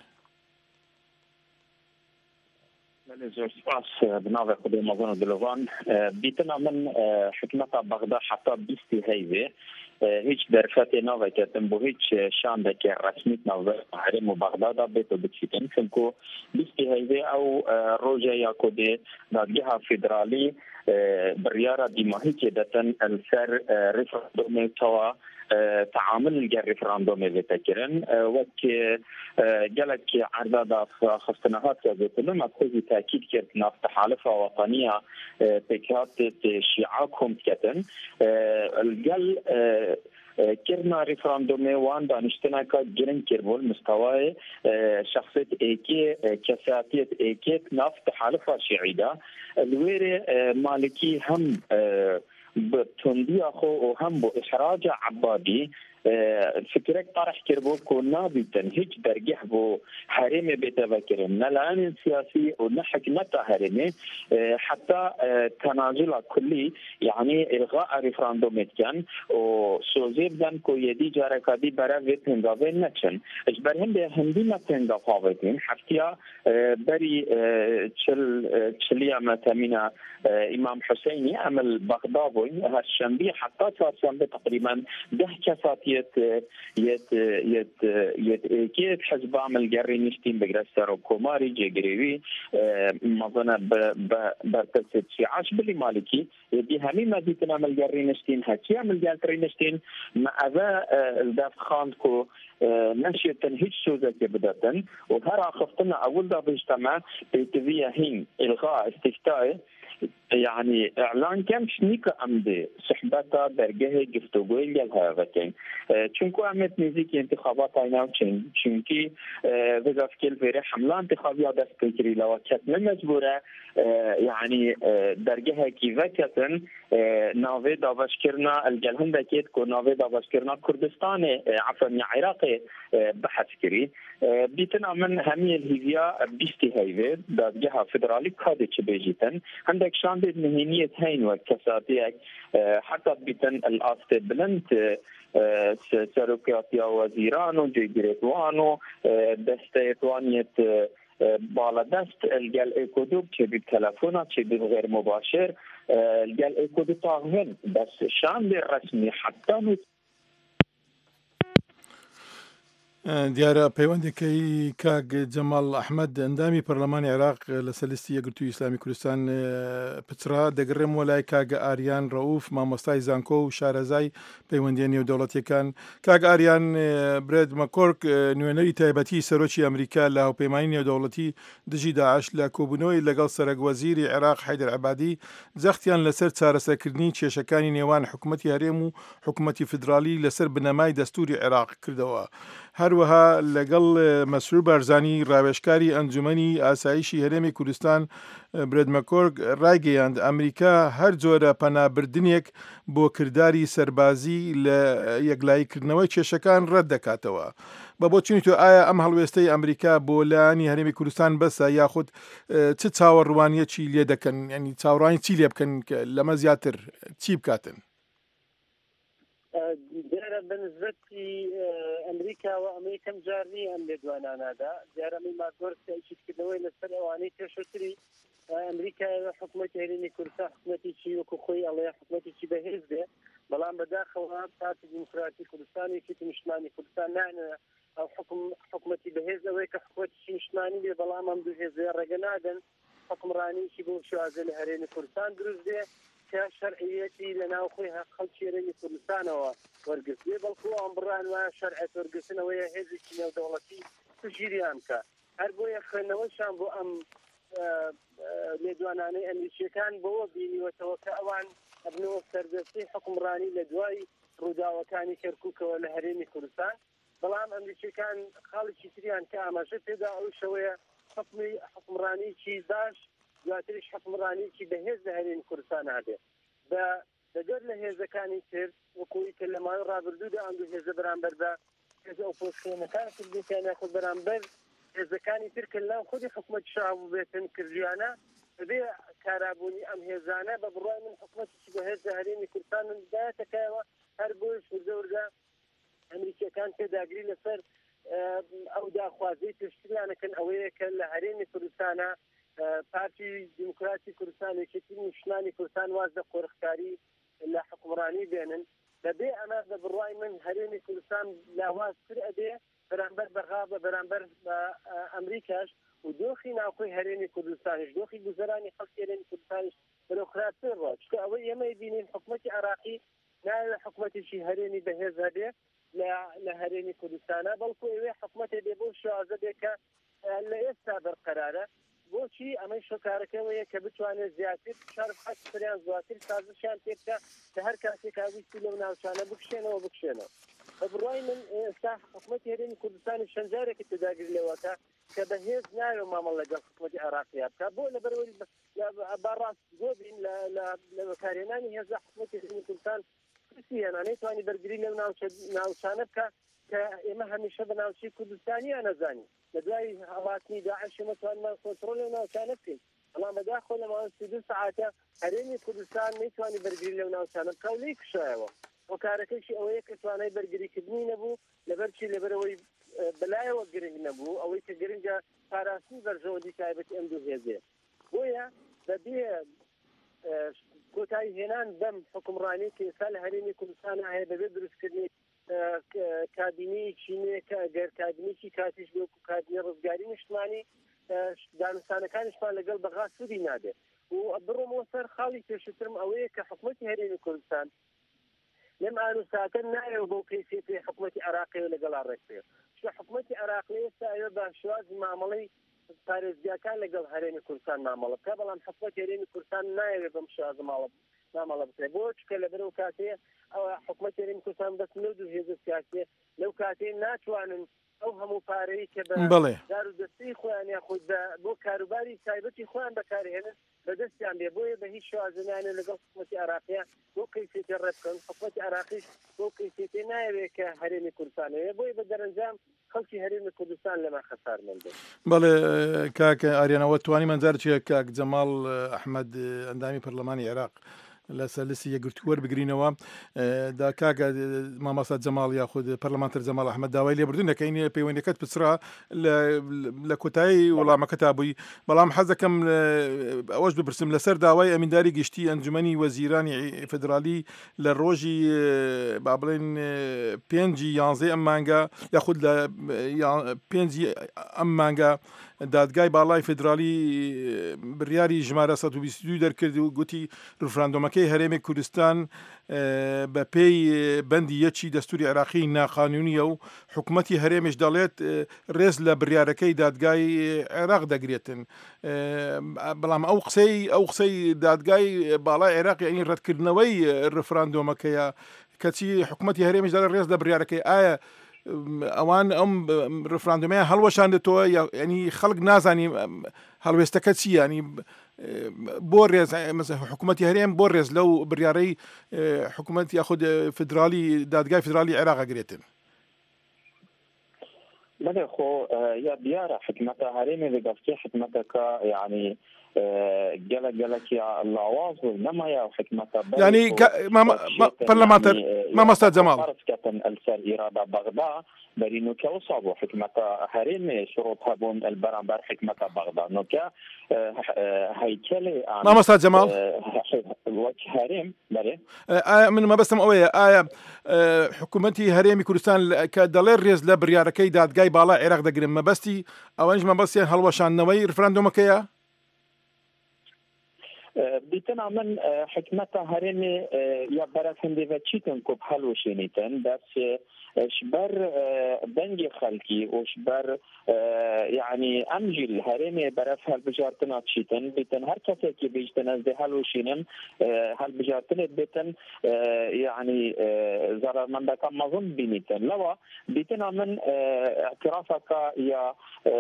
زۆر سپاس بناوێ خودی مەزن و دلۆڤان بیتنا من حکومەتا بەغدا حتا بیستی هەیوێ هیچ دەرفەتێ ناوێتێتن بۆ هیچ شاندێکی ڕەسمیت ناوێ هەرێم و بەغدادا بێت و بچیتن چونکو بیستی هەیوێ ئەو ڕۆژە یا کۆدێ دادگەها فیدرالی بڕیارە دیماهیکێ دەتن لەسەر ریفرەندۆمێتەوە تعامل الجار ريفراندوم ذكرن وك جلك عرضا خفتناهات كذا أخذ تأكيد كرت نفط حالفة وطنية تكات شيعاكم كتن الجل كرنا ريفراندومي وان دانشتنا كجرن كربول مستوى شخصية ايكي كساتية ايكي نفط حالفة شيعية الويري مالكي هم بتندي أخو وهم بإحراج عبادي فكرك طرح كربو كنا بتنهج درجح بو حريمي بتذكرن نلان سياسي ونحك نتا حريمي حتى تنازل كلي يعني إلغاء ريفراندوم كان وسوزيب دان كو يدي جاركادي براغت هنغاوين نتشن اجبرهم بهندي ما تنغاوين حتى بري تشليا متامينا إمام حسيني عمل بغدادوي هالشنبي حتى صار تقريبا 10 كسات يت حزب عمل جري نشتين بجرسر وكوماري جريوي مظنة برتسد عاش باللي مالكي يدي همي ما ديتنا عمل جري نشتين هاتي عمل جري نشتين مع ذا الداف خانكو نشية تنهيج سوزة بدأتن وهرا خفتنا أول دا بيجتمع بيتذية هين إلغاء استفتاء يعني اعلان كم شنيك امدي صحبتا درجه گفتگوی گل هاوتين چونكو عملت نزيكي انتخابات اينا چونكي وزاف كل فيري حمله انتخابيه دست فكري لو كانت مجبوره يعني درجه كيفتن ناوي داواش كرنا الجلهم دكيت كو ناوي داواش كرنا كردستان عفوا عراقي بحث كري بيتنا من همي الهيفيا بيستي هيفي دادجها فدرالي كادي تشبيجيتن عندك شاندد مهنية هين وكساتيك حتى بيتن الأسط بلنت سروكياتيا وزيرانو جيجريتوانو دستيتوانية بالا دست الجل ايكودوب چه بالتلفونات چه بالغير مباشر الجل ايكودو طاهن بس شاندد رسمي حتى دیارە پەیوەندەکەی کاک جەماڵ ئەحمەد ئەندامی پەرلەمانی عێراق لەسەر لیستی یەکگرتووی ئیسلامی کوردستان پچرا دەگەڕێمەوە لای کاگە ئاریان ڕەوف مامۆستای زانکۆ و شارەزای پەیوەندیە نێودەوڵەتیەکان. کاک ئاریان برێد مەکۆرک نوێنەری تایبەتی سەرۆکی ئەمریکا لە هاوپەیمانی نێودەوڵەتی دژی داعش لە کۆبوونەوەی لەگەڵ سەرۆکوەزیری عێراق حەیدەر عەبادی جەختیان لەسەر چارەسەرکردنی کێشەکانی نێوان حکوومەتی هەرێم و حکوومەتی فدرالی لەسەر بنەمای دەستوری عێراق کردەوە. هەروەها لەگەڵ مەسرور بارزانی ڕاوێژکاری ئەنجومەنی ئاسایشی هەرێمی کوردستان برێد مەکۆرگ ڕایگەیاند ئەمریکا هەر جۆرە پەنابردنێک بۆ کردداری سەربازی لە یەکلاییکردنەوەی کێشەکان ڕەت دەکاتەوە. بە بۆچینی تۆ ئایا ئەم هەڵوێستەی ئەمریکا بۆ لایانی هەرێمی کوردستان بەسە یاخود چ چاوەڕوانیەکی لێ دەکەن، ینی چاوەڕوانی چی لێ بکەن کە لەمە زیاتر چی بکاتن؟ دیارە بەنسبەتی ئەمریکا و ئەمریکەم جارنی ئەم لێدوانانادا دیارەمی ماگۆرکردنەوەی لەسەر ئەوانەی پێشووتری ئەمریکا حکوومەتی هەرێمی کوردستان حکوومەتێکی وەکو خۆی ئەڵێ حکوومەتێکی بەهێز بێ، بەڵام بەداخەوە پارتی دیموکراتی کوردستانێکی نیشتمانی کوردستان نانە ئەو حکوومەتی بەهێز ئەوەی کە حکوومەتێکی نیشتمانی بێ، بەڵام ئەم دوو هێزەیە ڕێگە نادەن حکمڕانیکی بۆ شوازە لە هەرێمی کوردستان دروست بێ کە شەرعیەتی لە ناو خۆی خەڵکی هەرێمی کوردستانەوە وەرگرت بێ، بەڵکو ئەم بڕان وایە شەرعەت وەرگرتنەوەیە هێزێکی نێودەوڵەتی پشگیریان کە هەر بۆیە خوێندنەوەشان بۆ ئەم لێدوانانەی ئەمریکیەکان بەوە بینیوەتەوە کە ئەوان ئەبنەوە سەردەستی حکمڕانی لە دوای ڕووداوەکانی کەرکووکەوە لە هەرێمی کوردستان، بەڵام ئەمریکیەکان خاڵێکی تریان کە ئاماژە تێدا ئەو شەوەیە حکمڕانیکی باش دواتریش حکمڕانیکی بەهێز لە هەرێمی کوردستان هەبێ دەگەر لە هێزەکانی تر وەکوی کە لە ماوەی ڕابردوودا ئەم دوو هێزە بەرامبەر بە هێزە ئۆپۆزیسیۆنەکان کردویان یاخود بەرامبەر هێزەکانی تر کە لەو خودی حکوومەتی شاو بێتن کردویانە بێ کارابوونی ئەم هێزانە بە بڕای من حکوومەتێکی بەهێز لە هەرێمی کوردستان دایەتەکەوە هەر بۆی وردە ئەمریکیەکان پێداگری لەسەر ئەو داخوازەی پێشتریانەکەن ئەوەیە کە لە هەرێمی کوردستانە پارتی دیموکراتی کوردستان یەکێتی نیشتمانی کوردستان واز لە قۆرخکاری لە حکومڕانی بێنن بەبێ ئەمە بە بڕای من هەرێمی کوردستان لاوازتر ئەبێ بەرامبەر بەغا بە بەرامبەر بە ئەمریکاش و دۆخی ناوخۆی هەرێمی کوردستانیش دۆخی گوزەرانی خەڵکی هەرێمی کوردستانیش بەرەو خراپتر ڕۆ چکە ئەوەی ئێمە بینین حکوومەتی عێراقی ناوێت حکوومەتێکی هەرێمی بەهێز هەبێ لە هەرێمی کوردستانە، بەڵکو ئەوێ حکوومەتێ بێ بۆ شوازە بێ کە لە ئێستا بەرقەرارە. بۆچی ئەمەی شۆکارەکەوەیە کە بتوانێت زیاتر شار حەسپریان زواتر سازشیان تێککە کە هەر کاتێک کاویستی لەو ناوچانە بکشێنەوە بە بڕای من ئێستا حکوومەتی هەرێمی کوردستانی شەنجارێکی تداگیر لەوەکە کە بەهێز ناوێ مامەڵ لەگەڵ حکوومەتی عێراقیا بکە بۆ لەبەرەوەی باڕاست بۆ بین لە بەکارهێنانی هێزە حکوومەتی هەرێمی کوردستان هێنانەی توانی بەرگری لەو ناوچانە بکە کە ئێمە هەمیشە بە ناوچەی کوردستانیان نەزانین لە دوای هەڵاتنی داعش ئێمە توانمان کۆنتڕۆل لەو ناوچانە بکەین، بەڵام بەداخۆ لە ماوەی 32 سەعاتە هەرێمی کوردستان نەیتوانی بەرگری لەو ناوچانە بکە و لێی کشایەوە و کارەکەیشی ئەوەیە کە توانای بەرگریکردنی نەبوو لەبەرچی لەبەرەوەی بەلایەوە گرنگ نەبوو ئەوەی کە گرنگە پاراستنی بەرژەوەندی تایبەتی ئەم دوو هێزەیە بۆیە بەبێ کۆتایی هێنان بەم حکومڕانی کە ئێستا لە هەرێمی کوردستان هەیە بەبێ دروستکردنی کابینەیەکی نوێ کە ئەگەر کابینێکی کاتیش بێ وەکو کابینە ڕزگاری نیشتمانی دانوستانەکانیشمان لەگەڵ بەغا سوودی نادێت و بڕۆمەوە سەر خاڵی پێشترم ئەوەیە کە حکوومەتی هەرێمی کوردستان لەم ئانووساتە نایەوە بۆ کەیفێتی حکوومەتی عێراقی لەگەڵا ڕێکپێ چکە حکوومەتی عێراقی ئێستا ئەوە بە شێوازی مامەڵەی پارێزگاکان لەگەڵ هەرێمی کوردستان مامەڵە بکە، بەڵام حکوومەتی هەرێمی کوردستان نایەوێت بەم شێوازە مامەڵە بکرێ بۆ چکە لەبەرەو کاتەیە ئەوە حکوومەتی هەرێمی کوردستان بەس لەو دوو هێزە سیاسیە لەو کاتەیە ناتوانن ئەو هەموو پارەی کە بە دار و دەستی خۆیان یاخود بۆ کاروباری تایبەتی خۆیان بەکارهێنن بەدەستیان بێ بۆیە بە هیچ شێوازەیانێ لەگەڵ حکوومەتی عێراقیە بۆ کەیفێتی ڕێبکەن حکوومەتی عێراقیش بۆ کەیفێتی نایەوێت کە هەرێمی کوردستانەوە بۆیە بە دەرەنجام خەڵکی هەرێمی کوردستان لەمە خەسارمەند بێت. بەڵێ کاکە ئاریانەوە توانی منجار چیە کاک جەماڵ ئەحمەد ئەندامی پەرلەمانی عێراق لەسەر لسی یەکگرتو وەربگرینەوە دا کاکە مامۆستا جەماڵ یاخود پەرلەمانتەر جەماڵ ئەحمەد داوای لێبوردن دەکەین پەیوەندیەکەت پچرا لە کۆتایی وەڵامەکەتا بووی بەڵام حەز دەکەم ئەوەش بپرسم لەسەر داوای ئەمینداری گشتی ئەنجومەنی وەزیرانی فدرالی لە ڕۆژی با بڵێن 5/11 ئەم مانگە یاخود لە 5 ئەم مانگە دادگای باڵای فدرالی بڕیاری ژمارە 122 دەرکرد و گوتی ڕفراندۆمەکەی هەرێمی کوردستان بە پێی بەندی یەکی دەستوری عێراقی ناقانونیە و حکوومەتی هەرێمیش دەڵێت ڕێز لە بڕیارەکەی دادگای عێراق دەگرێتن بەڵام ئەو قسەی دادگای باڵای عێراقی ئەنی ڕەتکردنەوەی ڕفراندۆمەکەیە کەچی حکوومەتی هەرێمیش دەڵێت ڕێز لە بڕیارەکەی ئایا ئەوان ئەم ڕفراندۆمەیە هەڵوەشاندێتەوە ینی خەڵک نازانی هەڵوێستەکە چی ینی بۆ ڕێز حکوومەتی هەرێم بۆ ڕێز لەو بڕیارەی حکوومەت یاخود فدرالی دادگای فدرالی عێراق گرێتن بله خو یا دیارە حکوومەتە هەرێمی لەگەفتی حکوومەتەکە یعنی gelek لاواز نمايا وحكمتها يعني برلمانتر ما مستعد جمال السر إرادة بغداد برينو كوصابو حكمتها هرين شروطها بون البرامبر حكمتها بغداد نوكا هيكلي ما مستعد جمال هريم بري من ما بس قوية حكومتي هريمي كردستان كدلير ريز لبرياركي دادگای بالا عراق دگرم ما بستي اوانج ما بس هلوشان نوي رفراندوم كيا بيتنا من حكمتها هرمي يا برا هندي فتشيتن كوب حلو شينيتن بس شبر بنجي خلقي وشبر يعني امجل هرمي برف هالبجارتنا تشيتن بيتن هر كسي كي بيجتن از حلو شينن هالبجارتنا بيتن يعني زرار من دكا مظن بينيتن لوا بيتنا من اعترافك يا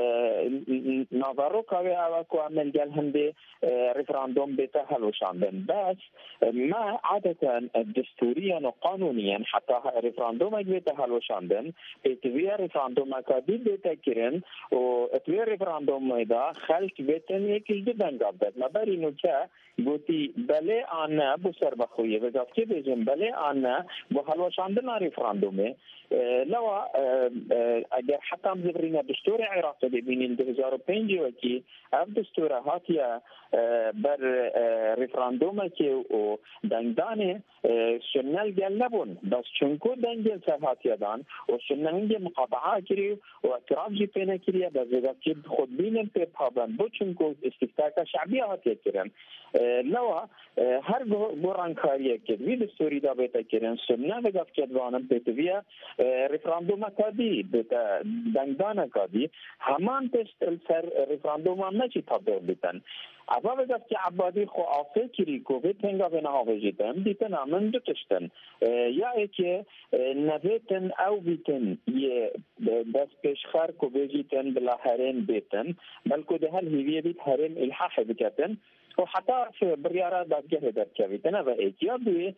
نظروك وياك عمل جال هندي ريفراندوم بيتهلو شاندن بس ما عادة دستوريا وقانونيا حتى ريفراندوم بيتهلو شاندن بيتويا ريفراندوم كادي بيتكرن وتويا ريفراندوم إذا خلق بيتن يكيل جدا قبضت ما برينو كا قوتي بلي أنا بسر بخوية بذاتي بيجن بلي أنا بهلو شاندن ريفراندومي لوا اگر حتی هم زبرین دستور عراق ببینین 2005 وکی اف دستور هاتیا بر رفراندوم که و دنگدانه سنل گل نبون بس چونکو دنگل سر هاتیا دان و سنل هنگی مقاطعه کری و اعتراف جی پینا کریه بس زبرکی خود بینن پی پابن بو چونکو استفتاک شعبی هاتیا کرن لوا هر گوران کاریه کرد وی دستوری دا بیتا کرن سنل وگف کدوانم بیتویا رفراندوم کادی بتا دنگدان کادی همان تست سر رفراندوم هم نچی تبدیل بیتن اما وقتی که عبادی خو آفه کری کو بتنگا به نهاوجیتن بیتن امن دتشتن یا که نویتن او بیتن یه دست پیشخر کو بجیتن بلا هرم بیتن بلکو ده هل هیویه بیت هرم الحاح بکتن و حتی في بريارات دادگاه درکویتن و احتیاط دوی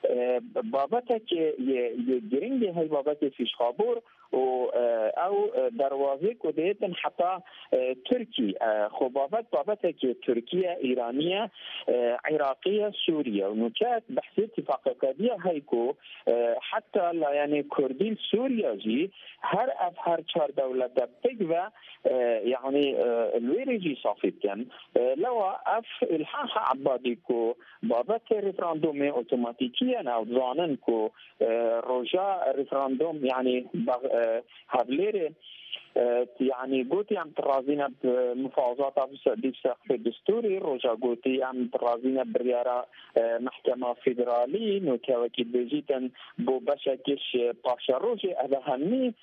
بابتك يجرين هاي بابتك في شخابور او دروازه كوديتن حتى تركي خو بابتك تركيا ايرانيه عراقيه سوريا ونكات بحث اتفاق كاديه هيكو حتى يعني كردين سوريا جي هر چهار دولت دبتك يعني الويرجي صافي كان لو اف الحاح عباديكو بابت ريفراندوم اوتوماتيكيا او ظانن كو رجاء ريفراندوم يعني هبليري يعني قوتي عم ترازينا بمفاوضات بسقف الدستوري رجع قوتي عم ترازينا بريارة محكمة فيدرالي نوكاوكي بيجيتن بو بشكش باشا روجي هذا همي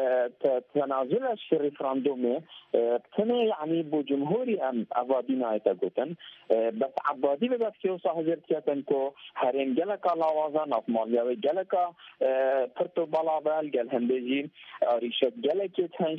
تنازلش في ريفراندومي بتنه يعني بو جمهوري ام افادينا يتقوتن بس عبادي بس كيو صاحبتياتن كو هرين جلكا لاوازان اف ماليا جلكا پرتو بلابل گل هندجي ريشت جلكي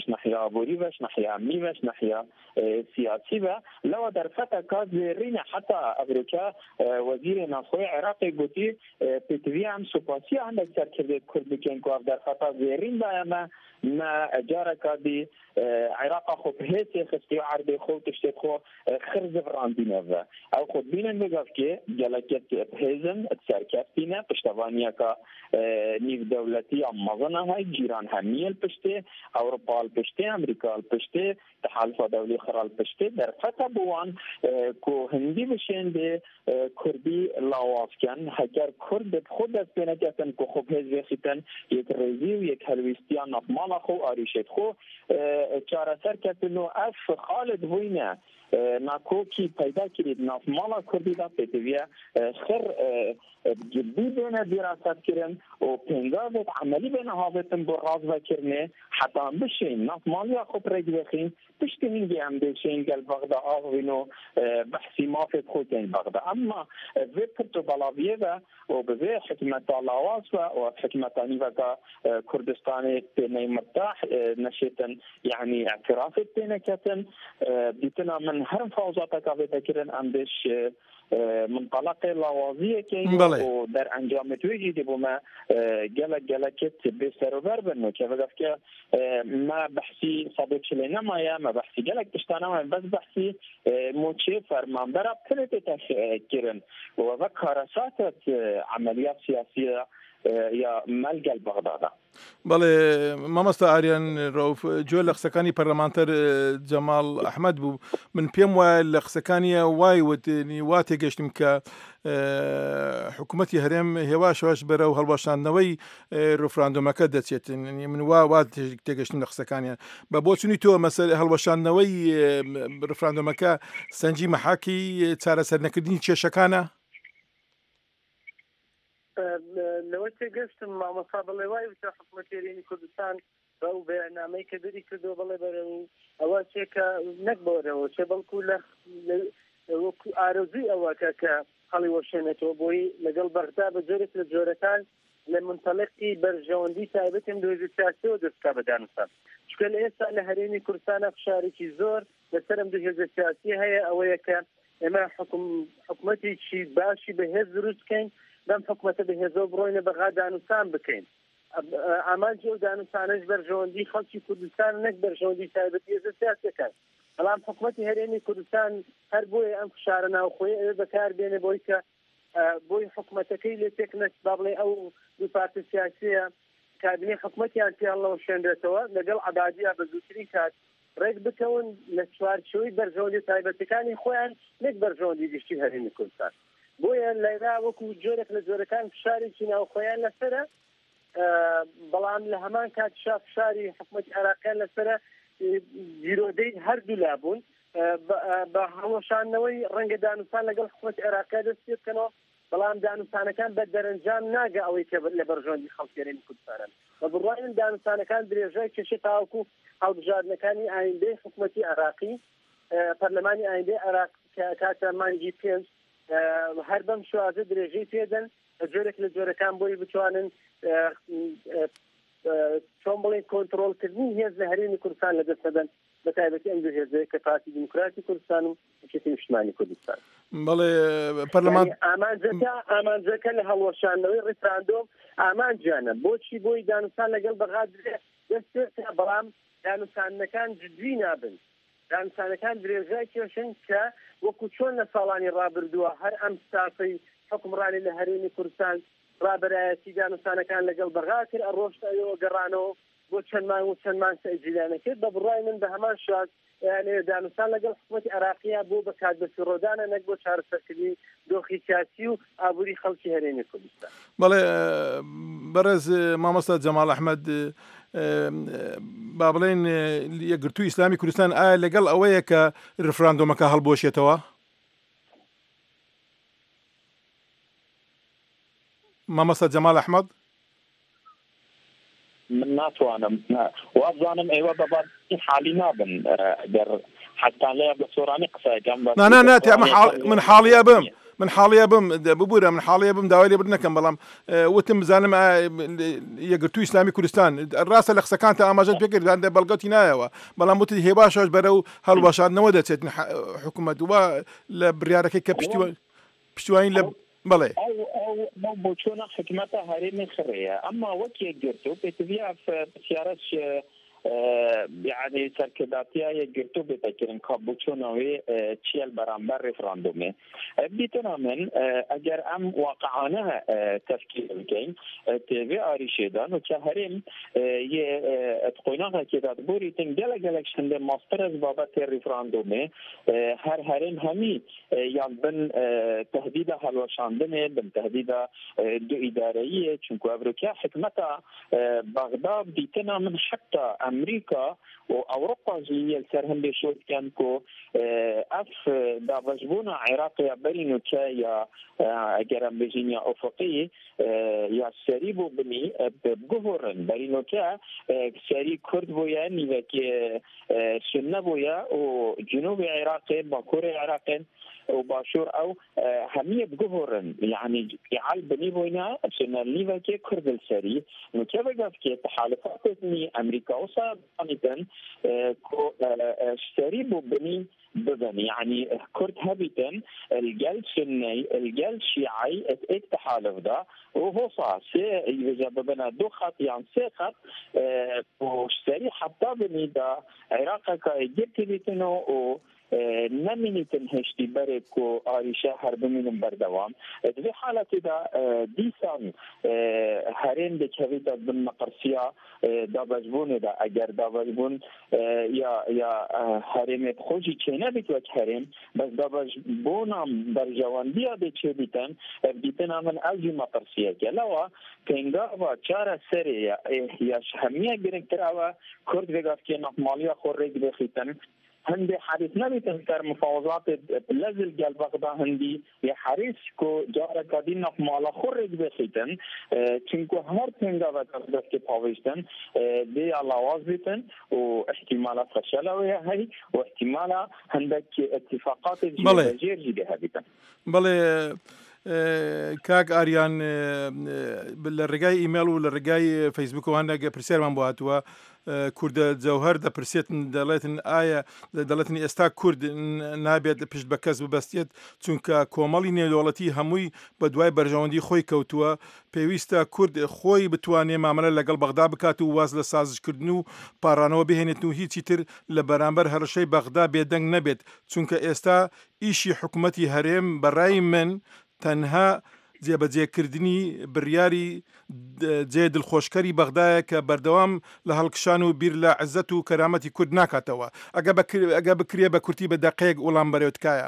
بش ناحية عبوري بش ناحية أمني بش ناحية سياسي و لو در فترة كاد رينا حتى أمريكا وزير نافوي عراقي قوتي بتوي عم سوباسي عندك سركرد كرد كين كواب در فترة زيرين بايما ما جارة كادي عراق خو بهيتي خستي عرضي خو تشتت خو خرز براندينه او خود بینن بگاف که جلکت بهزن سرکفتینه پشتوانیا که نیو دولتی امازن های جیران همیل پشته اروپا پشته امریکا پشته تحالف دولی خرال پشته در فتح بوان کو هندی بشنده کردی لاواز کن هگر کرد خود از بینکتن کو خوب هزوی خیتن یک ریزی و یک هلویستیان نفمالا خو آریشت خو چاره سرکتنو اف خالد بوینه ناکوکی پیدا کرد ناف مالا کردی دا پتویه خر جدی بینه دراسات کرن و پنگاوت عملی بینه هاوتن براز و کرنه حتی بشین ناف مالیا خوب رگ بخین پشت هنگی هم بشین گل بغدا آغوینو بحثی مافت خودین بغدا اما وی پرتو بلاویه و به حکمت لاواز و حکمت نیوکا کردستان تینه مرتاح نشیتن یعنی اعترافت تینه کتن بیتنا من هرم فوزاتك قاعدة كرن عندش منطلق لوازية كين ودر أنجام توجي دبوما جلكت بسرور بنو كيف قفك ما بحثي صدق شلنا ما ما بحثي جلك تشتانا ما بس بحثي موتشي فرمان برا بثلاثة كرن وذكر ساتة عمليات سياسية يا ملقى بغداد. بله مامۆستا ئاریان ڕەوف گوێ لە قسەکانی پەرلەمانتەر جەماڵ ئەحمەد بوو من پێم وایە لە قسەکانیە وای وتنی وا تێگەشتم کە حکوومەتی هەرێم هێواشەوەش بەرە و هەڵبەشاندنەوەی ڕفراندۆمەکە دەچێتن من وا تێگەشتم لە قسەکانیان بە بۆ چونی تۆ مەسەر هەڵبەشاندنەوەی ڕفراندۆمەکە سەنجی مەحاکی چارەسەر نەکردنی کێشەکانە لەوە تێگەشتم مامۆستا بڵێ وای وتە حکوومەتی هەرێمی کوردستان بەو بەیاننامەی کە دەری کردەوە بڵێ بەرە و ئەوە چێکە نەک بۆرەوە چێ بەڵکو لە وەکو ئارەزوی ئەوەکە کە هەڵی وەشێنێتەوە بۆی لەگەڵ بەغدا بە جۆرێک لە جۆرەکان لە منتەلقی بەرژەوەندی تایبەتم دوێژە سیاسیەوە دەستکا بە دانوستان چکە لە ئێستا لە هەرێمی کوردستانە فشارێکی زۆر لەسەرم دوێژە سیاسی هەیە ئەوەیە کە ئێمە حکوومەتێکی باشی بەهێز دروست بکەین دەم حکوومەتە بەهێزەوە بڕۆینە بەغا دانوستان بکەین ئامانجی ئەو دانوستانەش بەرژەوەندی خەڵکی کوردستان نەک بەرژەوەندی تایبەتی هێزە سیاسیەکان بەڵام حکوومەتی هەرێمی کوردستان هەر بۆیە ئەم فشارە ناوخۆیە ئەوێ بەکاربێنێ بۆی کە بۆی حکوومەتەکەی لێ تێک نەچ با بڵێ ئەو دوو پارتە سیاسیە کابینەی حکوومەتیان پێ هەڵەوە شێندرێتەوە لەگەڵ عەدادیە بە زووترین کات ڕێک بکەون لە چوارچێوەی بەرژەوەندی تایبەتەکانی خۆیان نەک بەرژەوەندی گشتی هەرێمی کوردستان بۆیە لەیرا وەکو جۆرێک لە جۆرەکان فشارێکی ناوخۆیان لەسەرە بەڵام لە هەمان کات فشاری حکوومەتی عێراقیان لەسەرە جیرۆدەی هەردوو لابوون بە هەڵەشانەوەی ڕەنگە دانوستان لەگەڵ حکوومەتی عێراقیا دەست پێ بکەنەوە بەڵام دانوستانەکان بە دەرەنجام ناگە ئەوەی کە لە بەرژەوەندی خەڵکی هەرێمی کوردستانن بە بڕوای من دانوستانەکان درێژای کێشەی تاوەکو هەڵبژاردنەکانی ئایندەی حکوومەتی عێراقی پەرلەمانی ئایندەی عێراق کاتە مانگی پێنج هەر بەم شوازە درێژەی پێدەن جۆرێک لە جۆرەکان بۆی بتوانن چۆن بڵێن کۆنتڕۆڵکردنی هێز لە هەرێمی کوردستان لەدەست دەدەن بە تایبەتی ئەم دوو هێزەیە کە پارتی دیموکراتی کوردستان و حرکەتی نیشتیمانی کوردستان بەڵێ پەرلەمان ئامانجەکە لە هەڵوەشاندنەوەی ڕیفراندۆم ئامانجیانە بۆچی بۆی دانوستان لەگەڵ بەغا دەست پێ بەڵام دانوستانەکان جدوی نابن دانوستانەکان درێژای کێشن کە وەکو چۆن لە ساڵانی ڕابردووە هەر ئەم ستافەی حکومڕانی لە هەرێمی کوردستان ڕابەرایەتی دانوستانەکان لەگەڵ بەغا کرد ئەڕۆشتەوە گەڕانەوە بۆ چەند مانگ و چەند مانگ سەجیلانە کرد بە بڕای من بە هەمان شاد دانوستان لەگەڵ حکوومەتی عێراقیە بۆ بە کاتبەسی ڕۆدانە نەک بۆ چارەسەرکردنی دۆخی سیاسی و ئابووری خەڵکی هەرێمی کوردستان بەڵێ بەڕێز مامۆستا جەماڵ ئەحمەد با بڵێن یەکگرتووی ئیسلامی کوردستان ئایا لەگەڵ ئەوەیە کە ڕفراندۆمەکە هەڵبۆشێتەوە مامۆستا جەماڵ ئەحمەد من ناتوانم وابزانم ئێوە بەبارەتی حالی نابن ئەگەر حتان لێ بە سۆرانی قسەکەم من من حاڵەیە بم ببوورە من حاڵەیە بم داوای لێ بر نەکەم بەڵام وتم بزانم یەکگرتووی ئیسلامی کوردستان ڕاستە لە قسەکانتە ئاماژەت پێکردان دە بەڵگەتی نایەوە بەڵام وتی هێباشەش بەرە و هەڵوەشاندنەوە دەچێت حکوومەت وە لە بڕیارەکەی کە پشتیوانی لە بەڵێ بۆ چۆنە حکومەتە هەرێمی خڕەیە ئەمما وەک یەکگرتوو پێتویا پرسیارەش يعني سركداتيا يجرتو بتكرن كابوتشونوي تشيل برامبر ريفراندومي بديتنا من اگر ام واقعانه تفكير الكين تيفي اريشيدان وشهرين تقوينها كده بوري تنجل جلكشن ده ماسترز بابا ريفراندومي هرين همي يعني بن تهديد هلوشاندنه بن تهديد دو اداريه چونكو امريكا حكمتها بغداد بديتنا من حتى امريكا واوروبا زي السرهم بشوت كان كو اف دافجبونا عراقيا برينو كايا اجرام بجينيا افقي يا سريبو بني بجهورن برينو كا سري كرد بويا نيكي سنه بويا وجنوب العراق باكور العراق وباشور او همية بجهورن يعني يعال بني بوينا سنه نيكي كرد السري نو كيف كي تحالفات امريكا وصار مثلا كو سريبو بني بدن يعني كرد هبتن الجل سني الجل شيعي التحالف ده وهو صار إذا بدنا دو خط يعني سخط وشتري حتى بني ده عراق كايجت بيتنو و نمینی تنهشتی برای کو آریشه هر بمینم بردوام در حالتی دا دیسان هرین دکوی دا بن مقرسیا دا بجبونه دا اگر دا بجبون یا هرین خوشی چه نبید وچ هرین بس دا بجبونم بر جواندیا دی چه بیتن بیتن امن اوجی مقرسیا که لوا کنگا و چار سری یا همیه گرنگ تراوا کرد وگاف که نقمالیا خور رگ بخیتن هندي حديث نبيتن كر مفاوضات لازل قال بغدا هندي يا حريص كو جارة قدينا مالا خرج بخيتن چونكو هر تنگا وقت كي پاوشتن دي علاواز بيتن واحتمالات فشلة ويا هاي واحتمالا هندك اتفاقات الجير جيدها بيتن بله کاک ئاریان لە ڕێگای ئیمێل و لە ڕێگای فەیسبوک و هەندێک پرسیارمان بۆ هاتووە کوردە جەوهەر دەپرسێتن دەڵێتن ئایا دەڵێتن ئێستا کورد نابێت پشت بە کەس ببەستێت چونکە کۆمەڵی نێودەوڵەتی هەمووی بە دوای بەرژەوەندی خۆی کەوتووە پێویستە کورد خۆی بتوانێت مامەلە لەگەڵ بەغدا بکات و واز لە سازشکردن و پاڕانەوە بهێنێت و هیچی تر لە بەرامبەر هەرشەی بەغدا بێدەنگ نەبێت چونکە ئێستا ئیشی حکوومەتی هەرێم بەڕای من تەنها جێبەجێکردنی بڕیاری جێ دڵخۆشکەری بەغدایە کە بەردەوام لە هەڵکشان و بیر لە عزت و کەرامەتی کورد ناکاتەوە ئەگە بکرێ بە کورتی بە دەقەیەک وەڵام بەرەوتکایە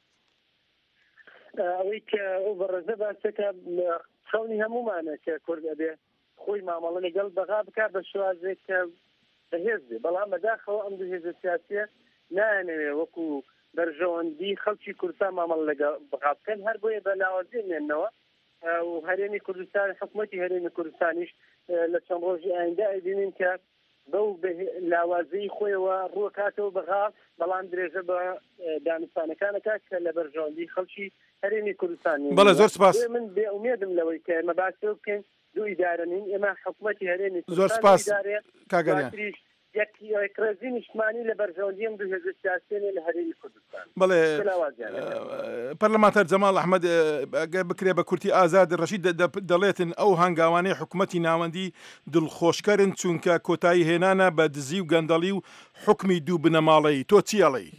ئەوەی کە ئەو بەڕێزە باسەکە خەونی هەمومانە کە کورد ئەبێ خۆی مامەڵە لەگەڵ بەغا بکات بە شوازێک کە بەهێز بێ بەڵام بەداخەوە ئەم دوو هێزە سیاسیە نایانەوێ وەکو بەرژەوەندی خەڵکی کوردستان مامەڵ لەگەڵ بەغا بکەن هەر بۆیە بە لاوازی مێننەوە و هەرێمی کوردستان حکوومەتی هەرێمی کوردستانیش لە چەند ڕۆژی ئایندا ئەبینین کە بەو لاوازەی خۆیەوە ڕووەکاتەوە بەغا بەڵام درێژە بە دانوستانەکانەکات کە لە بەرژەوەندی خەڵکی هەرێمی کوردستانی بەڵێ زۆر سپاس من بێ ئومێدم لەوەی کە ئێمە باسێ بکەین دوو ئیدارەنین ئێمە حکوومەتی هەرێمی زۆر سپاس کاگەریان یەکرێزی نیشتمانی لە بەرژەوەندیم دوو هێزە سیاسیێنێ لە هەرێمی کوردستان بەڵێ پەرلەمانتەر جەماڵ ئەحمەد بکرێ بە کورتی ئازاد ڕەشید دەڵێتن ئەو هەنگاوانەی حکوومەتی ناوەندی دڵخۆشکەرن چونکە کۆتایی هێنانە بە دزی و گەندەڵی و حکمی دوو بنەماڵەی تۆ چی ئەڵێی؟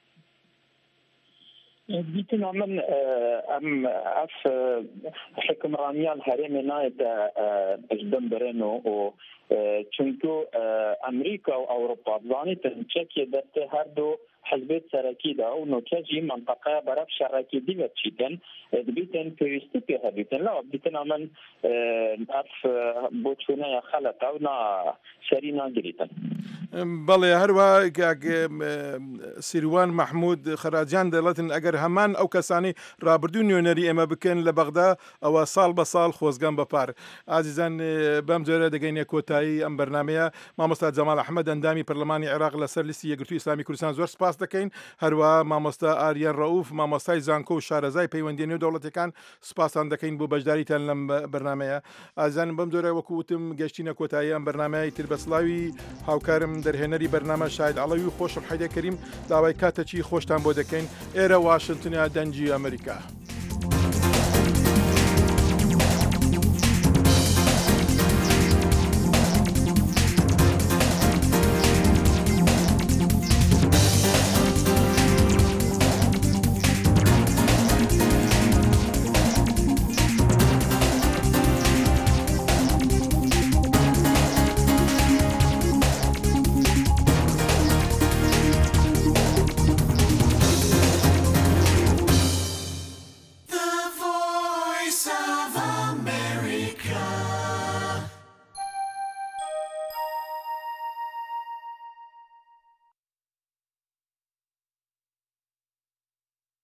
دیتنا من ام اف حکمرانیان هرم ناید اجدم برنو و چونکو امریکا و اوروپا بزانیتن چکی دسته هر دو حزبت سرکی دا و نوکجی منطقه برف شرکی دیوت چیتن دبیتن پیوستی پیه بیتن لا بیتن من اف بوچونه خلطه و نا سری ناگریتن بەڵێ هەروە سیروان مححمود خراجان دەڵێتن ئەگەر هەمان ئەو کەسانی ڕابردوو نوێنەری ئێمە بکەن لە بەغدا ئەوە ساڵ بە ساڵ خۆزگان بەپار ئازیزان بەم جۆرە دەگەینە کۆتایی ئەم بەرنمەیە مامۆستا جەماڵ ئەحمەد ئەندامی پەرلەمانی عێراق لەسەر لیستی یەکگرتووی ئیسلامی کوردستان زۆر سپاس سپاس دەکەین هەروە مامۆستا ئاریان ڕەوف مامۆستای زانکۆ و شارەزای پەیوەندی نێو دەوڵەتەکان سپاسان دەکەین بۆ بەشداریتان لەم بەرنمەیە ئازانم بەم جۆرە وەکو وتم گەشتینە کۆتایی ئەم بەرنمەیە تر بە سڵاوی هاوکارم دەرهێنەری بەرنامە شاید ئەڵەوی و خۆشم حەیدە کەریم داوای کاتەچی خۆشتان بۆ دەکەین ئێرە واشنگتنیا دەنجی ئەمریکا.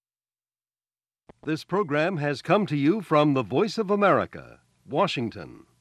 This program has come to you from the Voice of America, Washington.